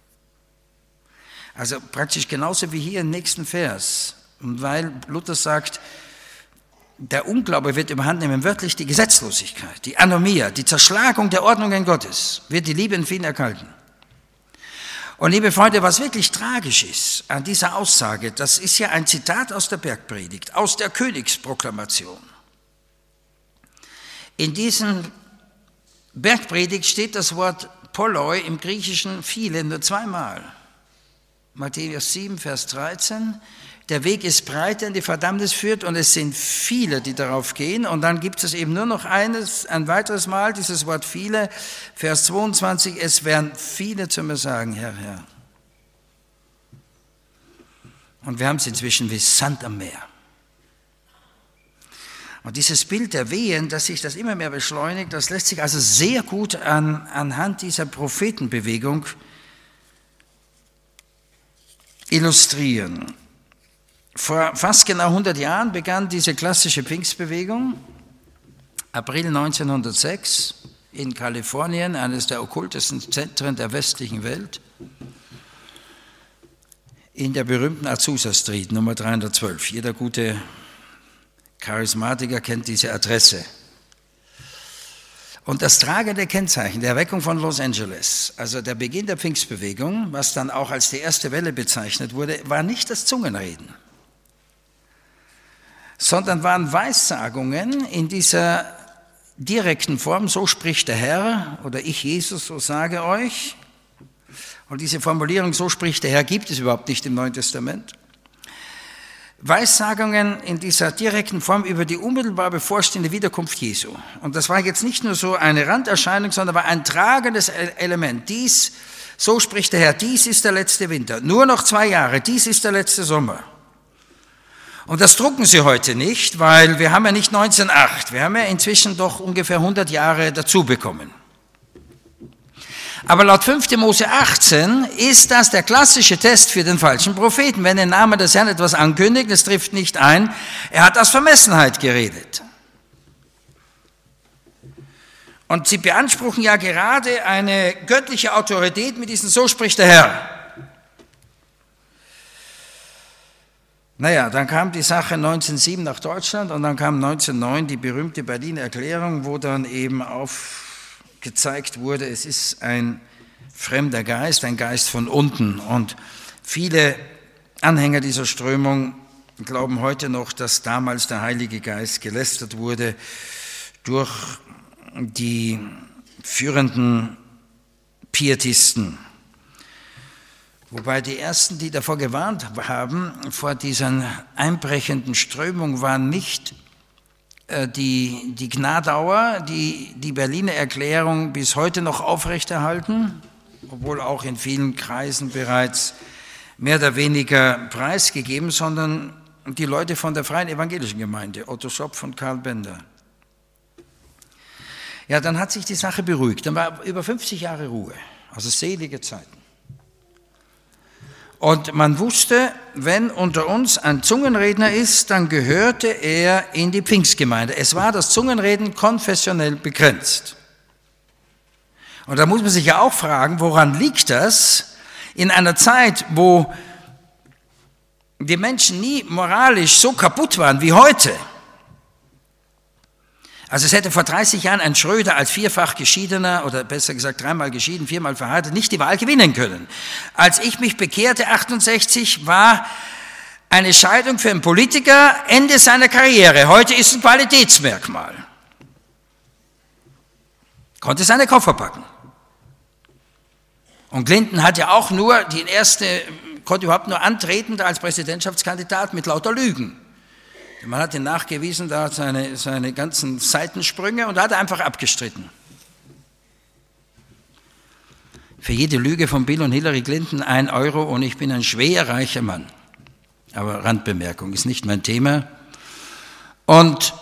Also praktisch genauso wie hier im nächsten Vers. Und weil Luther sagt, der Unglaube wird überhand nehmen, wörtlich die Gesetzlosigkeit, die Anomia, die Zerschlagung der Ordnungen Gottes, wird die Liebe in vielen erkalten. Und liebe Freunde, was wirklich tragisch ist an dieser Aussage, das ist ja ein Zitat aus der Bergpredigt, aus der Königsproklamation. In diesem Bergpredigt steht das Wort Polloi im Griechischen viele, nur zweimal. Matthäus sieben, Vers dreizehn. Der Weg ist breit, der in die Verdammnis führt, und es sind viele, die darauf gehen. Und dann gibt es eben nur noch eines, ein weiteres Mal, dieses Wort viele, Vers zweiundzwanzig, es werden viele zu mir sagen, Herr, Herr. Und wir haben es inzwischen wie Sand am Meer. Und dieses Bild der Wehen, dass sich das immer mehr beschleunigt, das lässt sich also sehr gut an, anhand dieser Prophetenbewegung illustrieren. Vor fast genau hundert Jahren begann diese klassische Pfingstbewegung, April neunzehnhundertsechs in Kalifornien, eines der okkultesten Zentren der westlichen Welt, in der berühmten Azusa Street, Nummer dreihundertzwölf. Jeder gute Charismatiker kennt diese Adresse. Und das tragende Kennzeichen der Erweckung von Los Angeles, also der Beginn der Pfingstbewegung, was dann auch als die erste Welle bezeichnet wurde, war nicht das Zungenreden, sondern waren Weissagungen in dieser direkten Form, so spricht der Herr, oder ich, Jesus, so sage euch. Und diese Formulierung, so spricht der Herr, gibt es überhaupt nicht im Neuen Testament. Weissagungen in dieser direkten Form über die unmittelbar bevorstehende Wiederkunft Jesu. Und das war jetzt nicht nur so eine Randerscheinung, sondern war ein tragendes Element. Dies, so spricht der Herr, dies ist der letzte Winter, nur noch zwei Jahre, dies ist der letzte Sommer. Und das drucken sie heute nicht, weil wir haben ja nicht neunzehnhundertacht, wir haben ja inzwischen doch ungefähr hundert Jahre dazu bekommen. Aber laut fünfter Mose achtzehn ist das der klassische Test für den falschen Propheten. Wenn der Name des Herrn etwas ankündigt, es trifft nicht ein, er hat aus Vermessenheit geredet. Und sie beanspruchen ja gerade eine göttliche Autorität mit diesem So spricht der Herr. Naja, dann kam die Sache neunzehnhundertsieben nach Deutschland und dann kam neunzehnhundertneun die berühmte Berliner Erklärung, wo dann eben aufgezeigt wurde, es ist ein fremder Geist, ein Geist von unten. Und viele Anhänger dieser Strömung glauben heute noch, dass damals der Heilige Geist gelästert wurde durch die führenden Pietisten. Wobei die Ersten, die davor gewarnt haben, vor dieser einbrechenden Strömung, waren nicht äh, die, die Gnadauer, die die Berliner Erklärung bis heute noch aufrechterhalten, obwohl auch in vielen Kreisen bereits mehr oder weniger preisgegeben, sondern die Leute von der Freien Evangelischen Gemeinde, Otto Schopf und Karl Bender. Ja, dann hat sich die Sache beruhigt. Dann war über fünfzig Jahre Ruhe, also selige Zeiten. Und man wusste, wenn unter uns ein Zungenredner ist, dann gehörte er in die Pfingstgemeinde. Es war das Zungenreden konfessionell begrenzt. Und da muss man sich ja auch fragen, woran liegt das in einer Zeit, wo die Menschen nie moralisch so kaputt waren wie heute? Also es hätte vor dreißig Jahren ein Schröder als vierfach Geschiedener, oder besser gesagt dreimal geschieden, viermal verheiratet, nicht die Wahl gewinnen können. Als ich mich bekehrte, achtundsechzig, war eine Scheidung für einen Politiker Ende seiner Karriere. Heute ist ein Qualitätsmerkmal. Konnte seine Koffer packen. Und Clinton hat ja auch nur, die erste, konnte überhaupt nur antreten als Präsidentschaftskandidat mit lauter Lügen. Man hat ihn nachgewiesen, da seine, seine ganzen Seitensprünge, und da hat er einfach abgestritten. Für jede Lüge von Bill und Hillary Clinton ein Euro und ich bin ein schwer reicher Mann. Aber Randbemerkung, ist nicht mein Thema. Und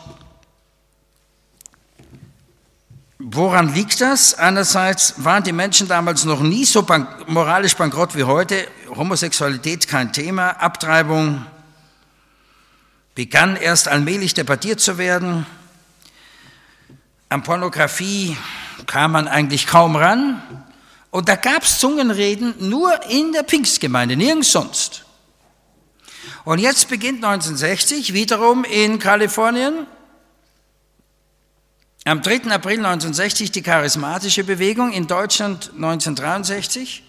woran liegt das? Einerseits waren die Menschen damals noch nie so bank- moralisch bankrott wie heute. Homosexualität kein Thema, Abtreibung begann erst allmählich debattiert zu werden. An Pornografie kam man eigentlich kaum ran. Und da gab es Zungenreden nur in der Pfingstgemeinde, nirgends sonst. Und jetzt beginnt neunzehnhundertsechzig, wiederum in Kalifornien, am dritten April neunzehnhundertsechzig die charismatische Bewegung, in Deutschland neunzehnhundertdreiundsechzig.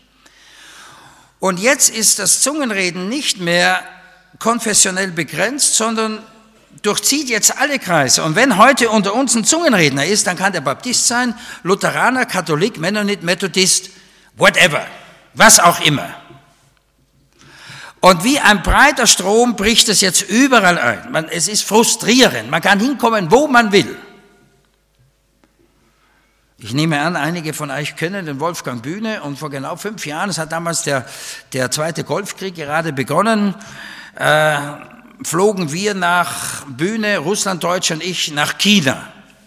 Und jetzt ist das Zungenreden nicht mehr konfessionell begrenzt, sondern durchzieht jetzt alle Kreise. Und wenn heute unter uns ein Zungenredner ist, dann kann der Baptist sein, Lutheraner, Katholik, Mennonit, Methodist, whatever, was auch immer. Und wie ein breiter Strom bricht es jetzt überall ein. Man, es ist frustrierend, man kann hinkommen, wo man will. Ich nehme an, einige von euch kennen den Wolfgang Bühne und vor genau fünf Jahren, es hat damals der, der Zweite Golfkrieg gerade begonnen, äh, flogen wir nach Bühne, Russland, Deutschland und ich, nach China.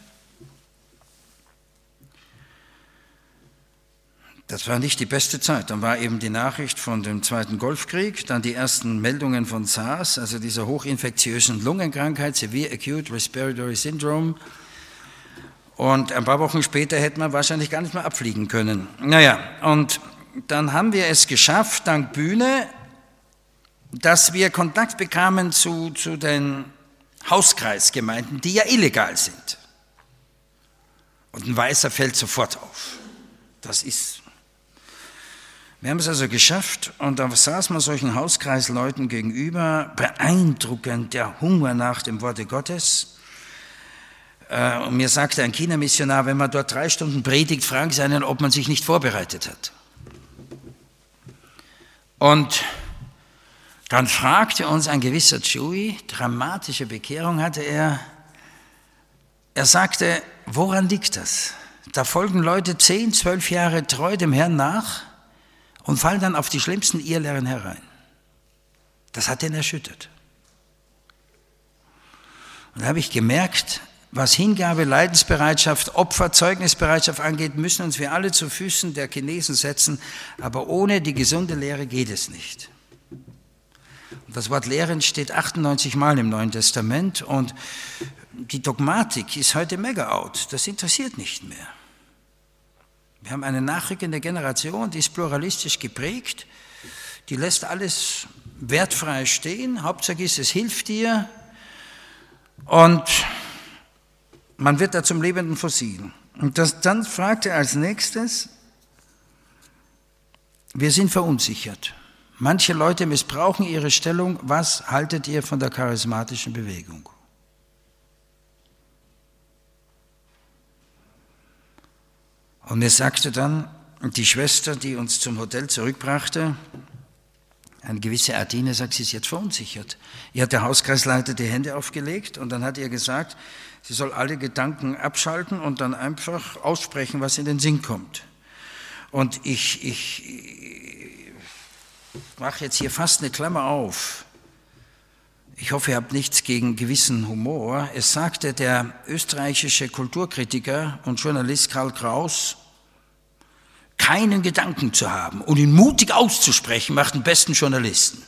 Das war nicht die beste Zeit. Dann war eben die Nachricht von dem Zweiten Golfkrieg, dann die ersten Meldungen von SARS, also dieser hochinfektiösen Lungenkrankheit, Severe Acute Respiratory Syndrome. Und ein paar Wochen später hätte man wahrscheinlich gar nicht mehr abfliegen können. Naja, und dann haben wir es geschafft, dank Bühne, dass wir Kontakt bekamen zu, zu den Hauskreisgemeinden, die ja illegal sind. Und ein Weißer fällt sofort auf. Das ist... Wir haben es also geschafft und da saß man solchen Hauskreisleuten gegenüber, beeindruckend der Hunger nach dem Worte Gottes. Und mir sagte ein China-Missionar, wenn man dort drei Stunden predigt, fragen Sie einen, ob man sich nicht vorbereitet hat. Und dann fragte uns ein gewisser Chui, dramatische Bekehrung hatte er, er sagte, woran liegt das? Da folgen Leute zehn, zwölf Jahre treu dem Herrn nach und fallen dann auf die schlimmsten Irrlehren herein. Das hat ihn erschüttert. Und da habe ich gemerkt, was Hingabe, Leidensbereitschaft, Opfer, Zeugnisbereitschaft angeht, müssen uns wir alle zu Füßen der Chinesen setzen, aber ohne die gesunde Lehre geht es nicht. Und das Wort Lehren steht achtundneunzig Mal im Neuen Testament und die Dogmatik ist heute mega out, das interessiert nicht mehr. Wir haben eine nachrückende Generation, die ist pluralistisch geprägt, die lässt alles wertfrei stehen, Hauptsache ist, es hilft dir und man wird da zum lebenden Fossil. Und das, dann fragt er als nächstes, wir sind verunsichert. Manche Leute missbrauchen ihre Stellung. Was haltet ihr von der charismatischen Bewegung? Und er sagte dann, die Schwester, die uns zum Hotel zurückbrachte, eine gewisse Adine, sagt, sie ist jetzt verunsichert. Ihr hat der Hauskreisleiter die Hände aufgelegt und dann hat ihr gesagt, sie soll alle Gedanken abschalten und dann einfach aussprechen, was in den Sinn kommt. Und ich, ich, ich mache jetzt hier fast eine Klammer auf. Ich hoffe, ihr habt nichts gegen gewissen Humor. Es sagte der österreichische Kulturkritiker und Journalist Karl Kraus, keinen Gedanken zu haben und ihn mutig auszusprechen, macht den besten Journalisten.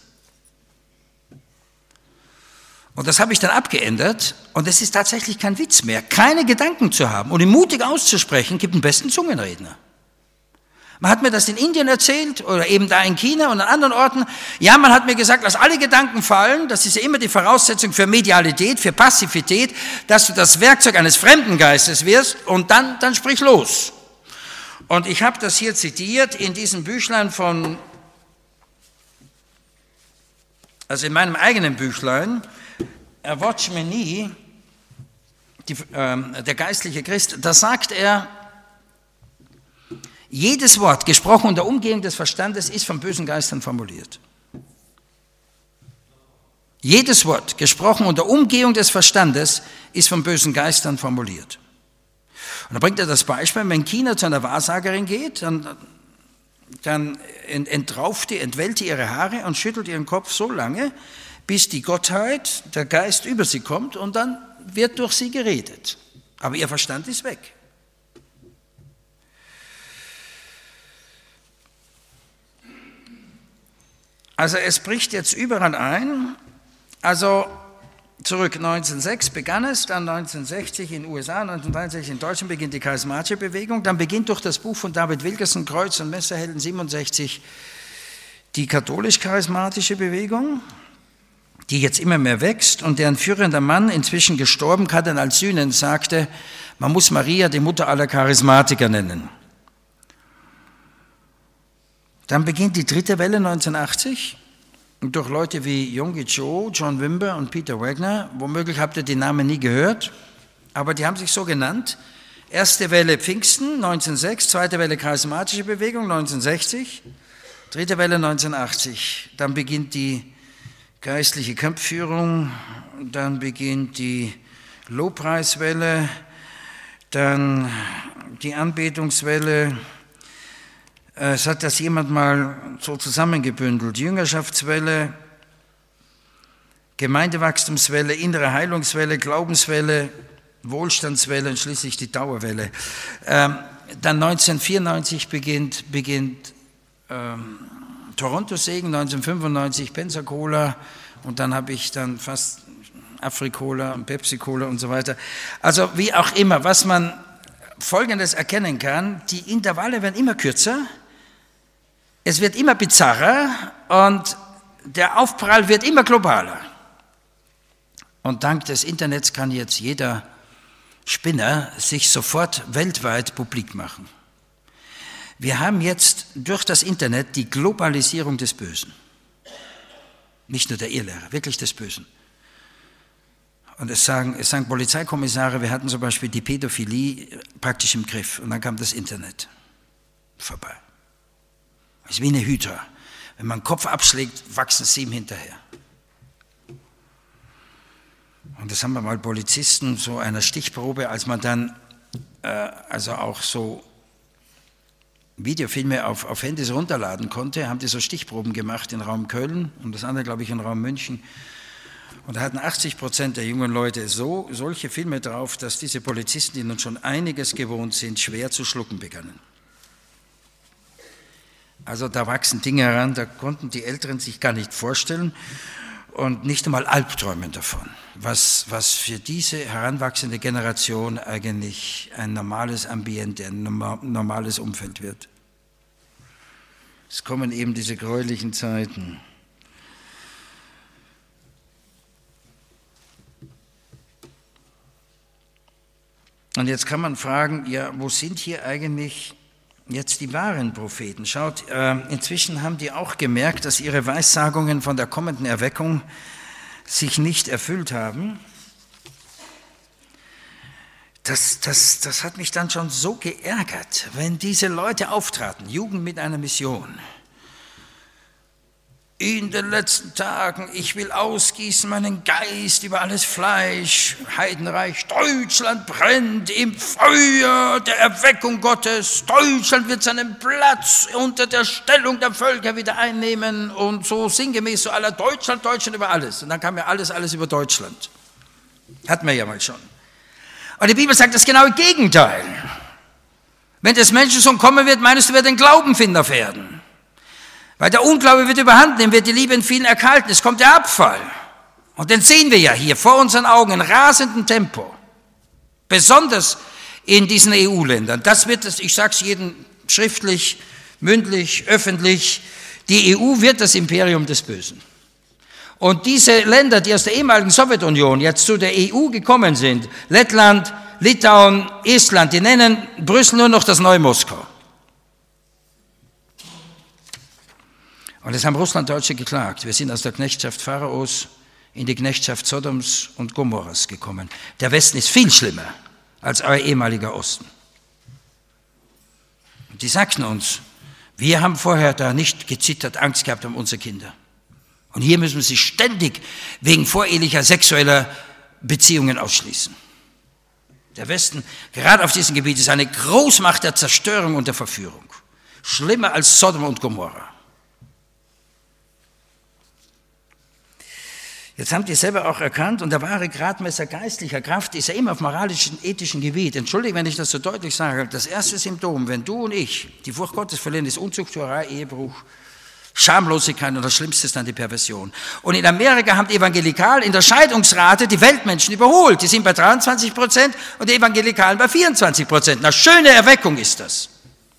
Und das habe ich dann abgeändert und es ist tatsächlich kein Witz mehr. Keine Gedanken zu haben und ihn mutig auszusprechen, gibt den besten Zungenredner. Man hat mir das in Indien erzählt oder eben da in China und an anderen Orten. Ja, man hat mir gesagt, lass alle Gedanken fallen. Das ist ja immer die Voraussetzung für Medialität, für Passivität, dass du das Werkzeug eines fremden Geistes wirst und dann, dann sprich los. Und ich habe das hier zitiert in diesem Büchlein von, also in meinem eigenen Büchlein, Watch Me Nie, die, äh, der geistliche Christ, da sagt er, jedes Wort, gesprochen unter Umgehung des Verstandes, ist von bösen Geistern formuliert. Jedes Wort, gesprochen unter Umgehung des Verstandes, ist von bösen Geistern formuliert. Und da bringt er das Beispiel, wenn China zu einer Wahrsagerin geht, dann, dann entrauft die, entwellt die ihre Haare und schüttelt ihren Kopf so lange, bis die Gottheit, der Geist über sie kommt und dann wird durch sie geredet. Aber ihr Verstand ist weg. Also es bricht jetzt überall ein. Also zurück, neunzehnhundertsechs begann es, dann neunzehnhundertsechzig in den U S A, neunzehnhundertdreiundsechzig in Deutschland beginnt die charismatische Bewegung, dann beginnt durch das Buch von David Wilkerson, Kreuz und Messerhelden, siebenundsechzig, die katholisch-charismatische Bewegung, die jetzt immer mehr wächst und deren führender Mann, inzwischen gestorben, Kardinal Sühnen, sagte, man muss Maria die Mutter aller Charismatiker nennen. Dann beginnt die dritte Welle neunzehnhundertachtzig durch Leute wie Yonggi Cho, John Wimber und Peter Wagner. Womöglich habt ihr die Namen nie gehört, aber die haben sich so genannt. Erste Welle Pfingsten neunzehnhundertsechs, zweite Welle Charismatische Bewegung neunzehnhundertsechzig, dritte Welle neunzehnhundertachtzig. Dann beginnt die geistliche Kampfführung, dann beginnt die Lobpreiswelle, dann die Anbetungswelle. Es hat das jemand mal so zusammengebündelt. Jüngerschaftswelle, Gemeindewachstumswelle, innere Heilungswelle, Glaubenswelle, Wohlstandswelle und schließlich die Dauerwelle. Ähm, dann neunzehnhundertvierundneunzig beginnt, beginnt ähm, Toronto-Segen, neunzehnhundertfünfundneunzig Pensacola und dann habe ich dann fast Afrikola und Pepsi-Cola und so weiter. Also wie auch immer, was man Folgendes erkennen kann, die Intervalle werden immer kürzer, es wird immer bizarrer und der Aufprall wird immer globaler. Und dank des Internets kann jetzt jeder Spinner sich sofort weltweit publik machen. Wir haben jetzt durch das Internet die Globalisierung des Bösen. Nicht nur der Irrlehrer, wirklich des Bösen. Und es sagen, es sagen Polizeikommissare, wir hatten zum Beispiel die Pädophilie praktisch im Griff. Und dann kam das Internet vorbei. Es ist wie eine Hydra. Wenn man den Kopf abschlägt, wachsen sieben hinterher. Und das haben wir mal Polizisten so einer Stichprobe, als man dann äh, also auch so Videofilme auf, auf Handys runterladen konnte, haben die so Stichproben gemacht in Raum Köln und das andere, glaube ich, in Raum München. Und da hatten achtzig Prozent der jungen Leute so, solche Filme drauf, dass diese Polizisten, die nun schon einiges gewohnt sind, schwer zu schlucken begannen. Also da wachsen Dinge heran, da konnten die Älteren sich gar nicht vorstellen und nicht einmal Albträumen davon, was, was für diese heranwachsende Generation eigentlich ein normales Ambiente, ein normales Umfeld wird. Es kommen eben diese gräulichen Zeiten. Und jetzt kann man fragen, ja, wo sind hier eigentlich jetzt die wahren Propheten? Schaut, äh, inzwischen haben die auch gemerkt, dass ihre Weissagungen von der kommenden Erweckung sich nicht erfüllt haben. Das, das, das hat mich dann schon so geärgert, wenn diese Leute auftraten, Jugend mit einer Mission. In den letzten Tagen, ich will ausgießen meinen Geist über alles Fleisch, Heidenreich, Deutschland brennt im Feuer der Erweckung Gottes, Deutschland wird seinen Platz unter der Stellung der Völker wieder einnehmen und so sinngemäß so aller Deutschland, Deutschland über alles. Und dann kam ja alles, alles über Deutschland. Hatten wir ja mal schon. Und die Bibel sagt das genaue Gegenteil. Wenn des Menschensohn kommen wird, meinst du, wer den Glauben finden auf Erden? Weil der Unglaube wird überhand nehmen, wird die Liebe in vielen erkalten. Es kommt der Abfall. Und den sehen wir ja hier vor unseren Augen in rasendem Tempo. Besonders in diesen E U-Ländern. Das wird es, ich sage es jedem schriftlich, mündlich, öffentlich, die E U wird das Imperium des Bösen. Und diese Länder, die aus der ehemaligen Sowjetunion jetzt zu der E U gekommen sind, Lettland, Litauen, Estland, die nennen Brüssel nur noch das neue Moskau. Und es haben Russlanddeutsche geklagt. Wir sind aus der Knechtschaft Pharaos in die Knechtschaft Sodoms und Gomorras gekommen. Der Westen ist viel schlimmer als euer ehemaliger Osten. Und die sagten uns, wir haben vorher da nicht gezittert, Angst gehabt um unsere Kinder. Und hier müssen wir sie ständig wegen vorehelicher sexueller Beziehungen ausschließen. Der Westen, gerade auf diesem Gebiet, ist eine Großmacht der Zerstörung und der Verführung. Schlimmer als Sodom und Gomorra. Jetzt haben die selber auch erkannt, und der wahre Gradmesser geistlicher Kraft ist ja immer auf moralischem, ethischen Gebiet. Entschuldige, wenn ich das so deutlich sage, das erste Symptom, wenn du und ich die Furcht Gottes verlieren, ist Unzucht, Hurerei, Ehebruch, Schamlosigkeit und das Schlimmste ist dann die Perversion. Und in Amerika haben die Evangelikalen in der Scheidungsrate die Weltmenschen überholt. Die sind bei dreiundzwanzig Prozent und die Evangelikalen bei vierundzwanzig Prozent. Na, schöne Erweckung ist das.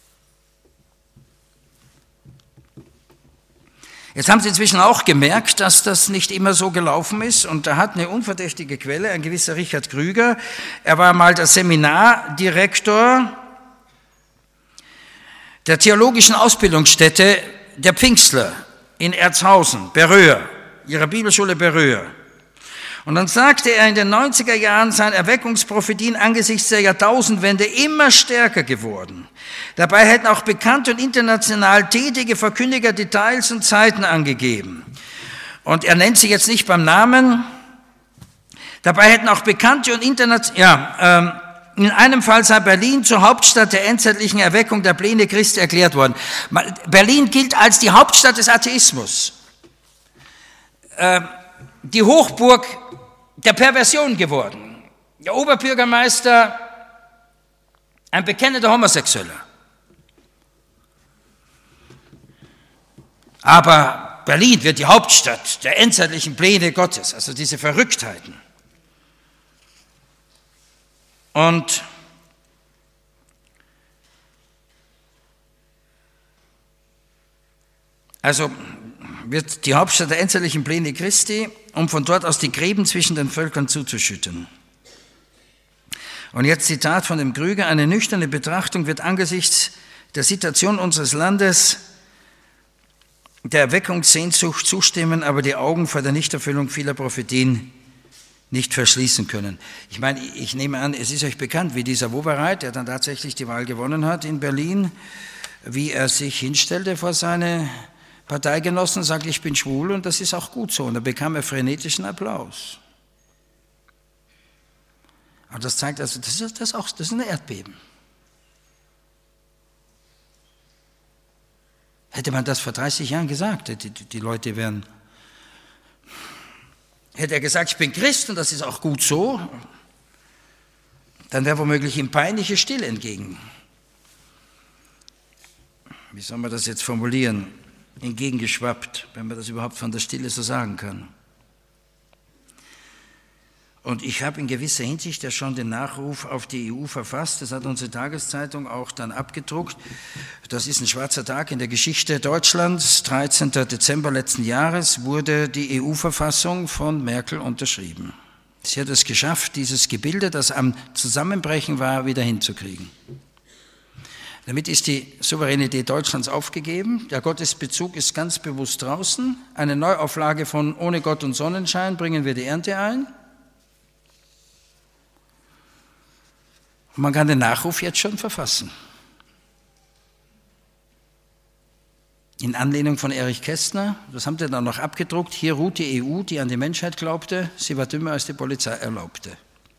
Jetzt haben Sie inzwischen auch gemerkt, dass das nicht immer so gelaufen ist, und da hat eine unverdächtige Quelle, ein gewisser Richard Krüger, er war mal der Seminardirektor der theologischen Ausbildungsstätte der Pfingstler in Erzhausen, Beröa, ihrer Bibelschule Beröa. Und dann sagte er, in den neunziger Jahren seien Erweckungsprophetien angesichts der Jahrtausendwende immer stärker geworden. Dabei hätten auch bekannte und international tätige Verkündiger Details und Zeiten angegeben. Und er nennt sie jetzt nicht beim Namen. Dabei hätten auch bekannte und international, ja, ähm, in einem Fall sei Berlin zur Hauptstadt der endzeitlichen Erweckung der Pläne Christi erklärt worden. Berlin gilt als die Hauptstadt des Atheismus. Ähm, die Hochburg der Perversion geworden. Der Oberbürgermeister, ein bekennender Homosexueller. Aber Berlin wird die Hauptstadt der endzeitlichen Pläne Gottes, also diese Verrücktheiten. Und also wird die Hauptstadt der endzeitlichen Pläne Christi, um von dort aus die Gräben zwischen den Völkern zuzuschütten. Und jetzt Zitat von dem Krüger: Eine nüchterne Betrachtung wird angesichts der Situation unseres Landes der Erweckungssehnsucht zustimmen, aber die Augen vor der Nichterfüllung vieler Prophetien nicht verschließen können. Ich meine, ich nehme an, es ist euch bekannt, wie dieser Wowereit, der dann tatsächlich die Wahl gewonnen hat in Berlin, wie er sich hinstellte vor seine Parteigenossen, sagt, ich bin schwul und das ist auch gut so. Und da bekam er frenetischen Applaus. Aber das zeigt also, das ist, das auch, das ist ein Erdbeben. Hätte man das vor dreißig Jahren gesagt, die, die, die Leute wären, hätte er gesagt, ich bin Christ und das ist auch gut so, dann wäre womöglich ihm peinliche Stille entgegen. Wie soll man das jetzt formulieren? Entgegengeschwappt, wenn man das überhaupt von der Stille so sagen kann. Und ich habe in gewisser Hinsicht ja schon den Nachruf auf die E U verfasst, das hat unsere Tageszeitung auch dann abgedruckt. Das ist ein schwarzer Tag in der Geschichte Deutschlands. dreizehnten Dezember letzten Jahres wurde die E U-Verfassung von Merkel unterschrieben. Sie hat es geschafft, dieses Gebilde, das am Zusammenbrechen war, wieder hinzukriegen. Damit ist die Souveränität Deutschlands aufgegeben, der Gottesbezug ist ganz bewusst draußen, eine Neuauflage von Ohne Gott und Sonnenschein bringen wir die Ernte ein. Und man kann den Nachruf jetzt schon verfassen. In Anlehnung von Erich Kästner, das haben sie dann noch abgedruckt, hier ruht die E U, die an die Menschheit glaubte, sie war dümmer als die Polizei erlaubte.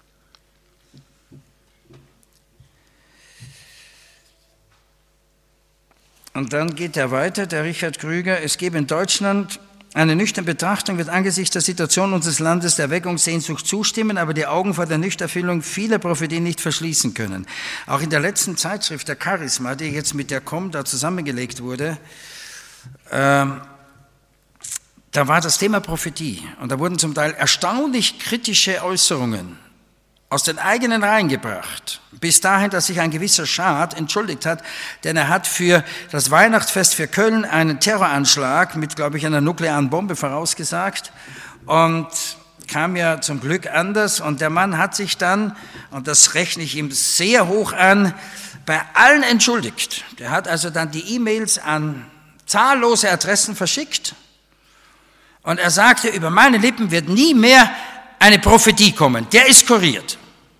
Und dann geht er weiter, der Richard Krüger, es gebe in Deutschland eine nüchterne Betrachtung, wird angesichts der Situation unseres Landes der Erweckungssehnsucht zustimmen, aber die Augen vor der Nichterfüllung vieler Prophetien nicht verschließen können. Auch in der letzten Zeitschrift, der Charisma, die jetzt mit der C O M da zusammengelegt wurde, ähm, da war das Thema Prophetie und da wurden zum Teil erstaunlich kritische Äußerungen aus den eigenen Reihen gebracht, bis dahin, dass sich ein gewisser Schad entschuldigt hat, denn er hat für das Weihnachtsfest für Köln einen Terroranschlag mit, glaube ich, einer nuklearen Bombe vorausgesagt und kam ja zum Glück anders und der Mann hat sich dann, und das rechne ich ihm sehr hoch an, bei allen entschuldigt. Der hat also dann die E-Mails an zahllose Adressen verschickt und er sagte, über meine Lippen wird nie mehr eine Prophetie kommen, der ist kuriert.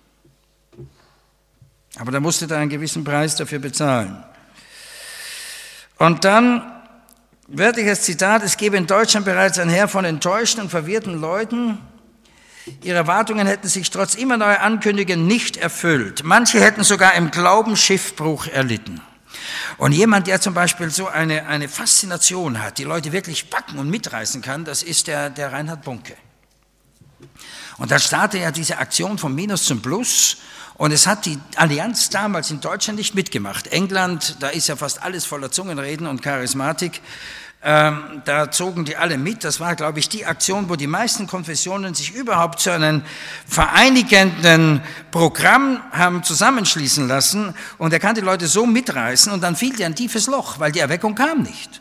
Aber da musste er einen gewissen Preis dafür bezahlen. Und dann, wörtliches Zitat, es gebe in Deutschland bereits ein Heer von enttäuschten und verwirrten Leuten. Ihre Erwartungen hätten sich trotz immer neuer Ankündigungen nicht erfüllt. Manche hätten sogar im Glauben Schiffbruch erlitten. Und jemand, der zum Beispiel so eine, eine Faszination hat, die Leute wirklich packen und mitreißen kann, das ist der, der Reinhard Bonke. Und da startete ja diese Aktion vom Minus zum Plus und es hat die Allianz damals in Deutschland nicht mitgemacht. England, da ist ja fast alles voller Zungenreden und Charismatik, ähm, da zogen die alle mit. Das war, glaube ich, die Aktion, wo die meisten Konfessionen sich überhaupt zu einem vereinigenden Programm haben zusammenschließen lassen und er kann die Leute so mitreißen und dann fiel der ein tiefes Loch, weil die Erweckung kam nicht.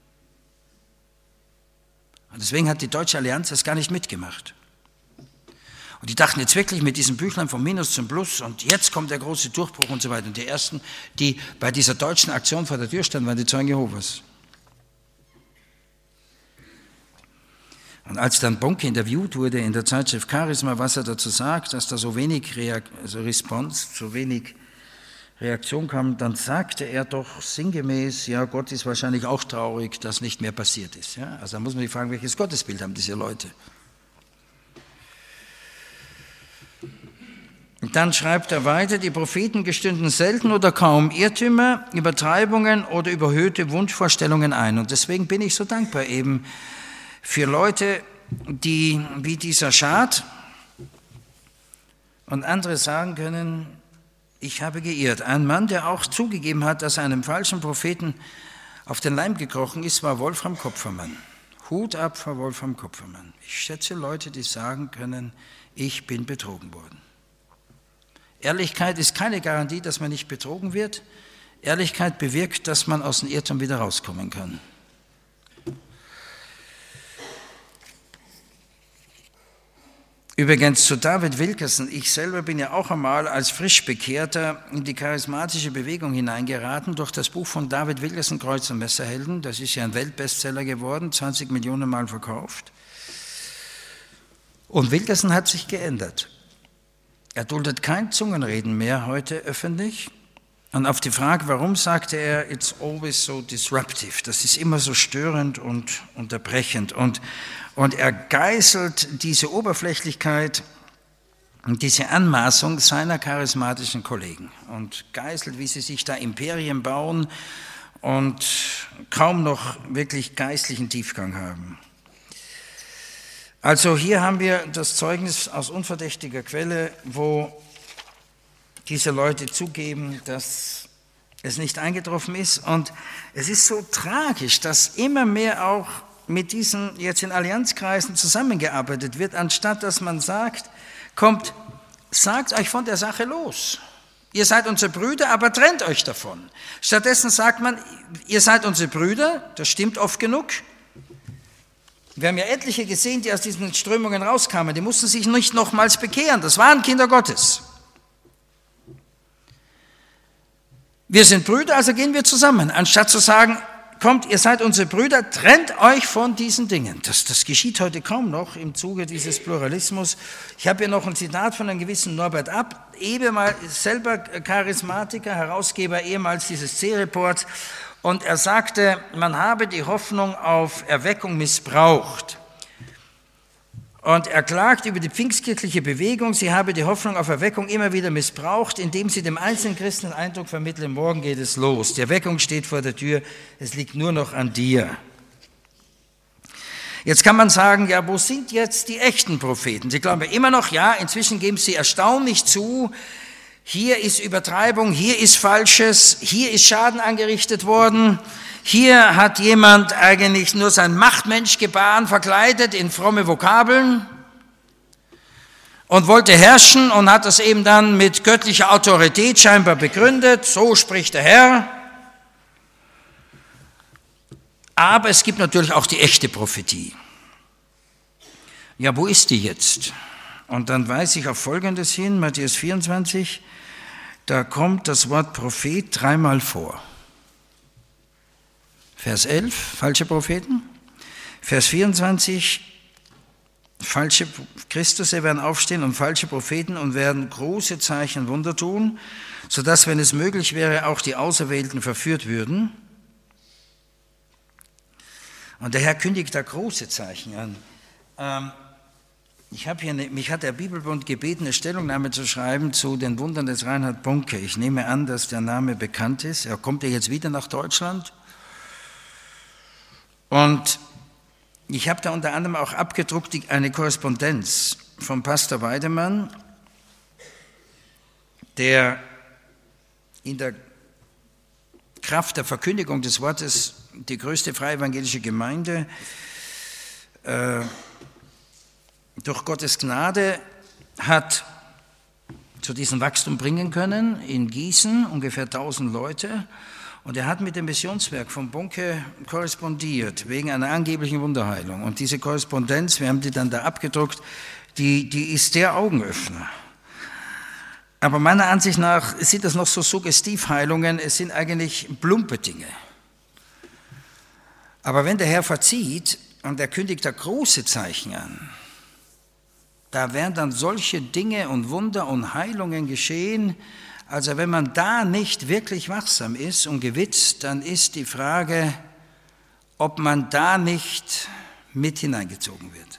Und deswegen hat die Deutsche Allianz das gar nicht mitgemacht. Und die dachten jetzt wirklich mit diesem Büchlein vom Minus zum Plus und jetzt kommt der große Durchbruch und so weiter. Und die ersten, die bei dieser deutschen Aktion vor der Tür standen, waren die Zeugen Jehovas. Und als dann Bonke interviewt wurde in der Zeitschrift Charisma, was er dazu sagt, dass da so wenig Reak- also Response, so wenig Reaktion kam, dann sagte er doch sinngemäß, ja, Gott ist wahrscheinlich auch traurig, dass nicht mehr passiert ist. Ja? Also da muss man sich fragen, welches Gottesbild haben diese Leute? Und dann schreibt er weiter, die Propheten gestünden selten oder kaum Irrtümer, Übertreibungen oder überhöhte Wunschvorstellungen ein. Und deswegen bin ich so dankbar eben für Leute, die wie dieser Schad und andere sagen können, ich habe geirrt. Ein Mann, der auch zugegeben hat, dass er einem falschen Propheten auf den Leim gekrochen ist, war Wolfram Kopfermann. Hut ab vor Wolfram Kopfermann. Ich schätze Leute, die sagen können, ich bin betrogen worden. Ehrlichkeit ist keine Garantie, dass man nicht betrogen wird. Ehrlichkeit bewirkt, dass man aus dem Irrtum wieder rauskommen kann. Übrigens zu David Wilkerson, ich selber bin ja auch einmal als Frischbekehrter in die charismatische Bewegung hineingeraten durch das Buch von David Wilkerson, Kreuz und Messerhelden. Das ist ja ein Weltbestseller geworden, zwanzig Millionen Mal verkauft. Und Wilkerson hat sich geändert. Er duldet kein Zungenreden mehr heute öffentlich. Und auf die Frage, warum, sagte er, it's always so disruptive. Das ist immer so störend und unterbrechend. Und, und er geißelt diese Oberflächlichkeit und diese Anmaßung seiner charismatischen Kollegen und geißelt, wie sie sich da Imperien bauen und kaum noch wirklich geistlichen Tiefgang haben. Also hier haben wir das Zeugnis aus unverdächtiger Quelle, wo diese Leute zugeben, dass es nicht eingetroffen ist. Und es ist so tragisch, dass immer mehr auch mit diesen jetzt in Allianzkreisen zusammengearbeitet wird, anstatt dass man sagt, kommt, sagt euch von der Sache los. Ihr seid unsere Brüder, aber trennt euch davon. Stattdessen sagt man, ihr seid unsere Brüder, das stimmt oft genug. Wir haben ja etliche gesehen, die aus diesen Strömungen rauskamen, die mussten sich nicht nochmals bekehren, das waren Kinder Gottes. Wir sind Brüder, also gehen wir zusammen, anstatt zu sagen, kommt, ihr seid unsere Brüder, trennt euch von diesen Dingen. Das, das geschieht heute kaum noch im Zuge dieses Pluralismus. Ich habe hier noch ein Zitat von einem gewissen Norbert Abt, ehemals selber Charismatiker, Herausgeber ehemals dieses C-Reports, und er sagte, man habe die Hoffnung auf Erweckung missbraucht. Und er klagt über die pfingstkirchliche Bewegung, sie habe die Hoffnung auf Erweckung immer wieder missbraucht, indem sie dem einzelnen Christen den Eindruck vermittle, morgen geht es los. Die Erweckung steht vor der Tür, es liegt nur noch an dir. Jetzt kann man sagen, ja, wo sind jetzt die echten Propheten? Sie glauben ja immer noch, ja, inzwischen geben sie erstaunlich zu, hier ist Übertreibung, hier ist Falsches, hier ist Schaden angerichtet worden. Hier hat jemand eigentlich nur sein Machtmenschgebaren verkleidet in fromme Vokabeln und wollte herrschen und hat das eben dann mit göttlicher Autorität scheinbar begründet. So spricht der Herr. Aber es gibt natürlich auch die echte Prophetie. Ja, wo ist die jetzt? Und dann weise ich auf Folgendes hin, Matthäus vierundzwanzig, da kommt das Wort Prophet dreimal vor. Vers elf, falsche Propheten. Vers vierundzwanzig, falsche Christus, sie werden aufstehen und falsche Propheten und werden große Zeichen und Wunder tun, sodass, wenn es möglich wäre, auch die Auserwählten verführt würden. Und der Herr kündigt da große Zeichen an. Ähm, ich habe hier eine, mich hat der Bibelbund gebeten, eine Stellungnahme zu schreiben zu den Wundern des Reinhard Bonke. Ich nehme an, dass der Name bekannt ist. Er kommt ja jetzt wieder nach Deutschland. Und ich habe da unter anderem auch abgedruckt eine Korrespondenz von Pastor Weidemann, der in der Kraft der Verkündigung des Wortes die größte freie evangelische Gemeinde äh, durch Gottes Gnade hat zu diesem Wachstum bringen können. In Gießen ungefähr tausend Leute. Und er hat mit dem Missionswerk von Bonke korrespondiert, wegen einer angeblichen Wunderheilung. Und diese Korrespondenz, wir haben die dann da abgedruckt, die, die ist der Augenöffner. Aber meiner Ansicht nach sind das noch so Suggestivheilungen, es sind eigentlich plumpe Dinge. Aber wenn der Herr verzieht und er kündigt da große Zeichen an. Da werden dann solche Dinge und Wunder und Heilungen geschehen. Also wenn man da nicht wirklich wachsam ist und gewitzt, dann ist die Frage, ob man da nicht mit hineingezogen wird.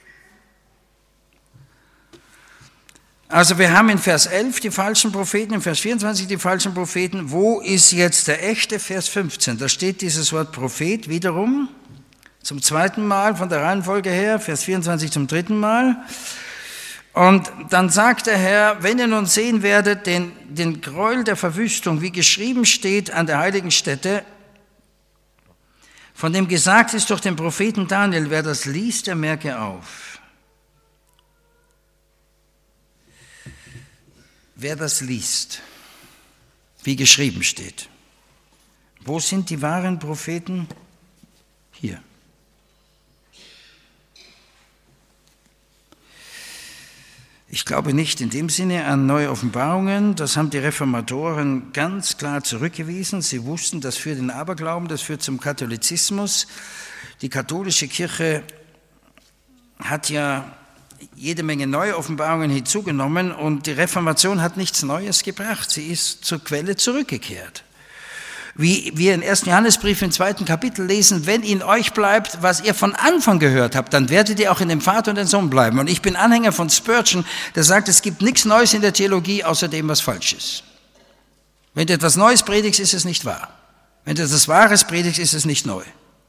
Also wir haben in Vers elf die falschen Propheten, in Vers vierundzwanzig die falschen Propheten. Wo ist jetzt der echte? Vers fünfzehn, da steht dieses Wort Prophet wiederum zum zweiten Mal von der Reihenfolge her, Vers vierundzwanzig zum dritten Mal. Und dann sagt der Herr, wenn ihr nun sehen werdet, den, den Gräuel der Verwüstung, wie geschrieben steht an der heiligen Stätte, von dem gesagt ist durch den Propheten Daniel, wer das liest, der merke auf. Wer das liest, wie geschrieben steht. Wo sind die wahren Propheten? Hier. Ich glaube nicht in dem Sinne an neue Offenbarungen. Das haben die Reformatoren ganz klar zurückgewiesen. Sie wussten, das führt den Aberglauben, das führt zum Katholizismus. Die katholische Kirche hat ja jede Menge neue Offenbarungen hinzugenommen und die Reformation hat nichts Neues gebracht. Sie ist zur Quelle zurückgekehrt. Wie wir im ersten Johannesbrief im zweiten Kapitel lesen, wenn in euch bleibt, was ihr von Anfang gehört habt, dann werdet ihr auch in dem Vater und dem Sohn bleiben. Und ich bin Anhänger von Spurgeon, der sagt, es gibt nichts Neues in der Theologie, außer dem, was falsch ist. Wenn du etwas Neues predigst, ist es nicht wahr. Wenn du etwas Wahres predigst, ist es nicht neu.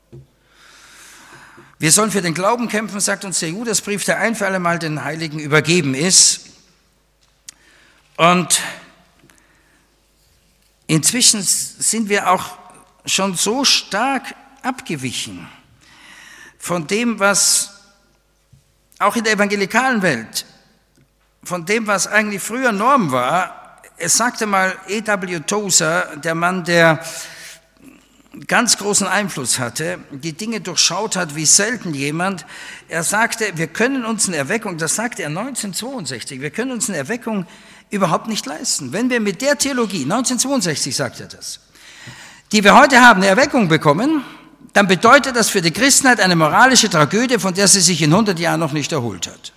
Wir sollen für den Glauben kämpfen, sagt uns der Judasbrief, der ein für alle Mal den Heiligen übergeben ist. Und inzwischen sind wir auch schon so stark abgewichen von dem, was auch in der evangelikalen Welt, von dem, was eigentlich früher Norm war. Es sagte mal E W Tozer, der Mann, der ganz großen Einfluss hatte, die Dinge durchschaut hat wie selten jemand. Er sagte, wir können uns eine Erweckung, das sagte er neunzehnhundertzweiundsechzig, wir können uns eine Erweckung überhaupt nicht leisten. Wenn wir mit der Theologie, neunzehnhundertzweiundsechzig sagt er das, die wir heute haben, eine Erweckung bekommen, dann bedeutet das für die Christenheit eine moralische Tragödie, von der sie sich in hundert Jahren noch nicht erholt hat.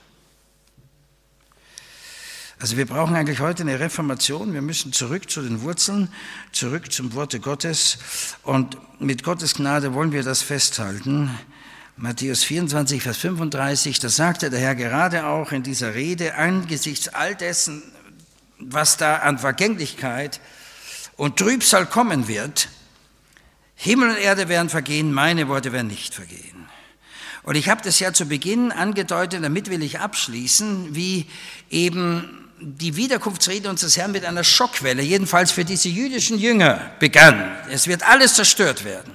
Also wir brauchen eigentlich heute eine Reformation, wir müssen zurück zu den Wurzeln, zurück zum Worte Gottes und mit Gottes Gnade wollen wir das festhalten. Matthäus vierundzwanzig, Vers fünfunddreißig, da sagte der Herr gerade auch in dieser Rede, angesichts all dessen, was da an Vergänglichkeit und Trübsal kommen wird, Himmel und Erde werden vergehen, meine Worte werden nicht vergehen. Und ich habe das ja zu Beginn angedeutet, damit will ich abschließen, wie eben die Wiederkunftsrede unseres Herrn mit einer Schockwelle, jedenfalls für diese jüdischen Jünger, begann. Es wird alles zerstört werden.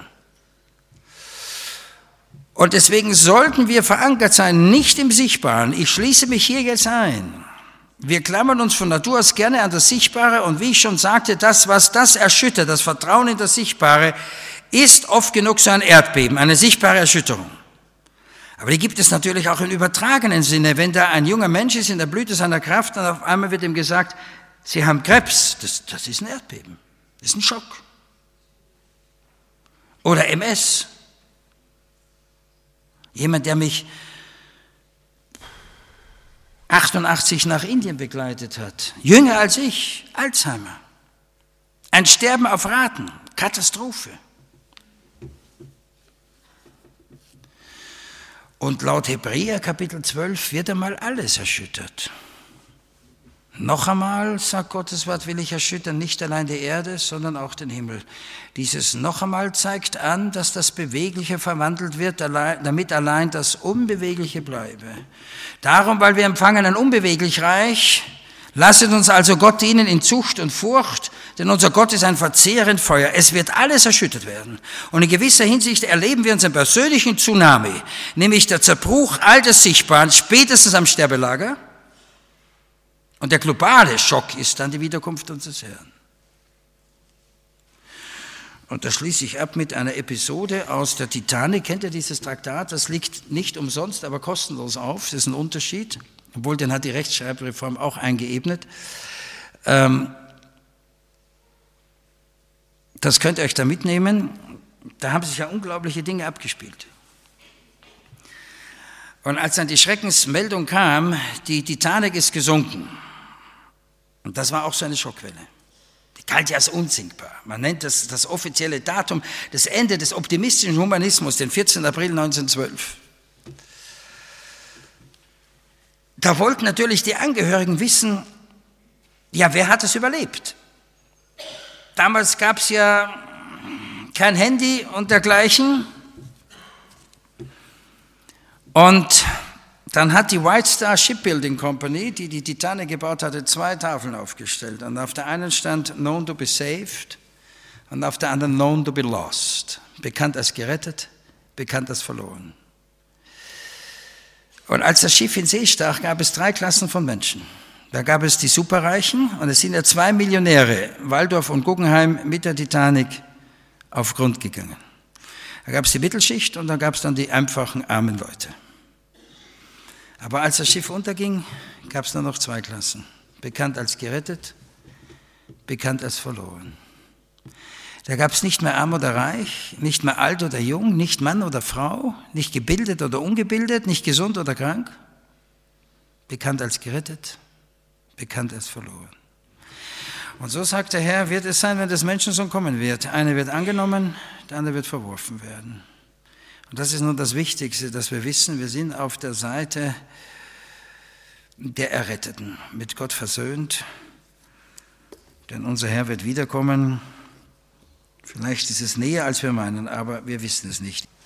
Und deswegen sollten wir verankert sein, nicht im Sichtbaren. Ich schließe mich hier jetzt ein. Wir klammern uns von Natur aus gerne an das Sichtbare und wie ich schon sagte, das, was das erschüttert, das Vertrauen in das Sichtbare, ist oft genug so ein Erdbeben, eine sichtbare Erschütterung. Aber die gibt es natürlich auch im übertragenen Sinne. Wenn da ein junger Mensch ist in der Blüte seiner Kraft und auf einmal wird ihm gesagt, Sie haben Krebs, das, das ist ein Erdbeben, das ist ein Schock. Oder M S. Jemand, der mich achtundachtzig nach Indien begleitet hat, jünger als ich, Alzheimer. Ein Sterben auf Raten, Katastrophe. Und laut Hebräer Kapitel zwölf wird einmal alles erschüttert. Noch einmal, sagt Gottes Wort, will ich erschüttern, nicht allein die Erde, sondern auch den Himmel. Dieses noch einmal zeigt an, dass das Bewegliche verwandelt wird, damit allein das Unbewegliche bleibe. Darum, weil wir empfangen ein unbeweglich Reich, lasset uns also Gott dienen in Zucht und Furcht, denn unser Gott ist ein verzehrend Feuer. Es wird alles erschüttert werden. Und in gewisser Hinsicht erleben wir unseren persönlichen Tsunami, nämlich der Zerbruch all des Sichtbaren, spätestens am Sterbelager. Und der globale Schock ist dann die Wiederkunft unseres Herrn. Und da schließe ich ab mit einer Episode aus der Titanic. Kennt ihr dieses Traktat? Das liegt nicht umsonst, aber kostenlos auf. Das ist ein Unterschied, obwohl den hat die Rechtschreibreform auch eingeebnet. Ähm, das könnt ihr euch da mitnehmen. Da haben sich ja unglaubliche Dinge abgespielt. Und als dann die Schreckensmeldung kam, die Titanic ist gesunken, und das war auch so eine Schockwelle. Die galt ja als unsinkbar. Man nennt das das offizielle Datum, das Ende des optimistischen Humanismus, den vierzehnten April neunzehnhundertzwölf. Da wollten natürlich die Angehörigen wissen, ja, wer hat es überlebt? Damals gab es ja kein Handy und dergleichen. Und dann hat die White Star Shipbuilding Company, die die Titanic gebaut hatte, zwei Tafeln aufgestellt. Und auf der einen stand known to be saved und auf der anderen known to be lost. Bekannt als gerettet, bekannt als verloren. Und als das Schiff in See stach, gab es drei Klassen von Menschen. Da gab es die Superreichen, und es sind ja zwei Millionäre, Waldorf und Guggenheim, mit der Titanic auf Grund gegangen. Da gab es die Mittelschicht und dann gab es dann die einfachen, armen Leute. Aber als das Schiff unterging, gab es nur noch zwei Klassen. Bekannt als gerettet, bekannt als verloren. Da gab es nicht mehr arm oder reich, nicht mehr alt oder jung, nicht Mann oder Frau, nicht gebildet oder ungebildet, nicht gesund oder krank. Bekannt als gerettet, bekannt als verloren. Und so sagt der Herr, wird es sein, wenn des Menschensohn kommen wird. Einer wird angenommen, der andere wird verworfen werden. Und das ist nun das Wichtigste, dass wir wissen, wir sind auf der Seite der Erretteten, mit Gott versöhnt, denn unser Herr wird wiederkommen. Vielleicht ist es näher, als wir meinen, aber wir wissen es nicht.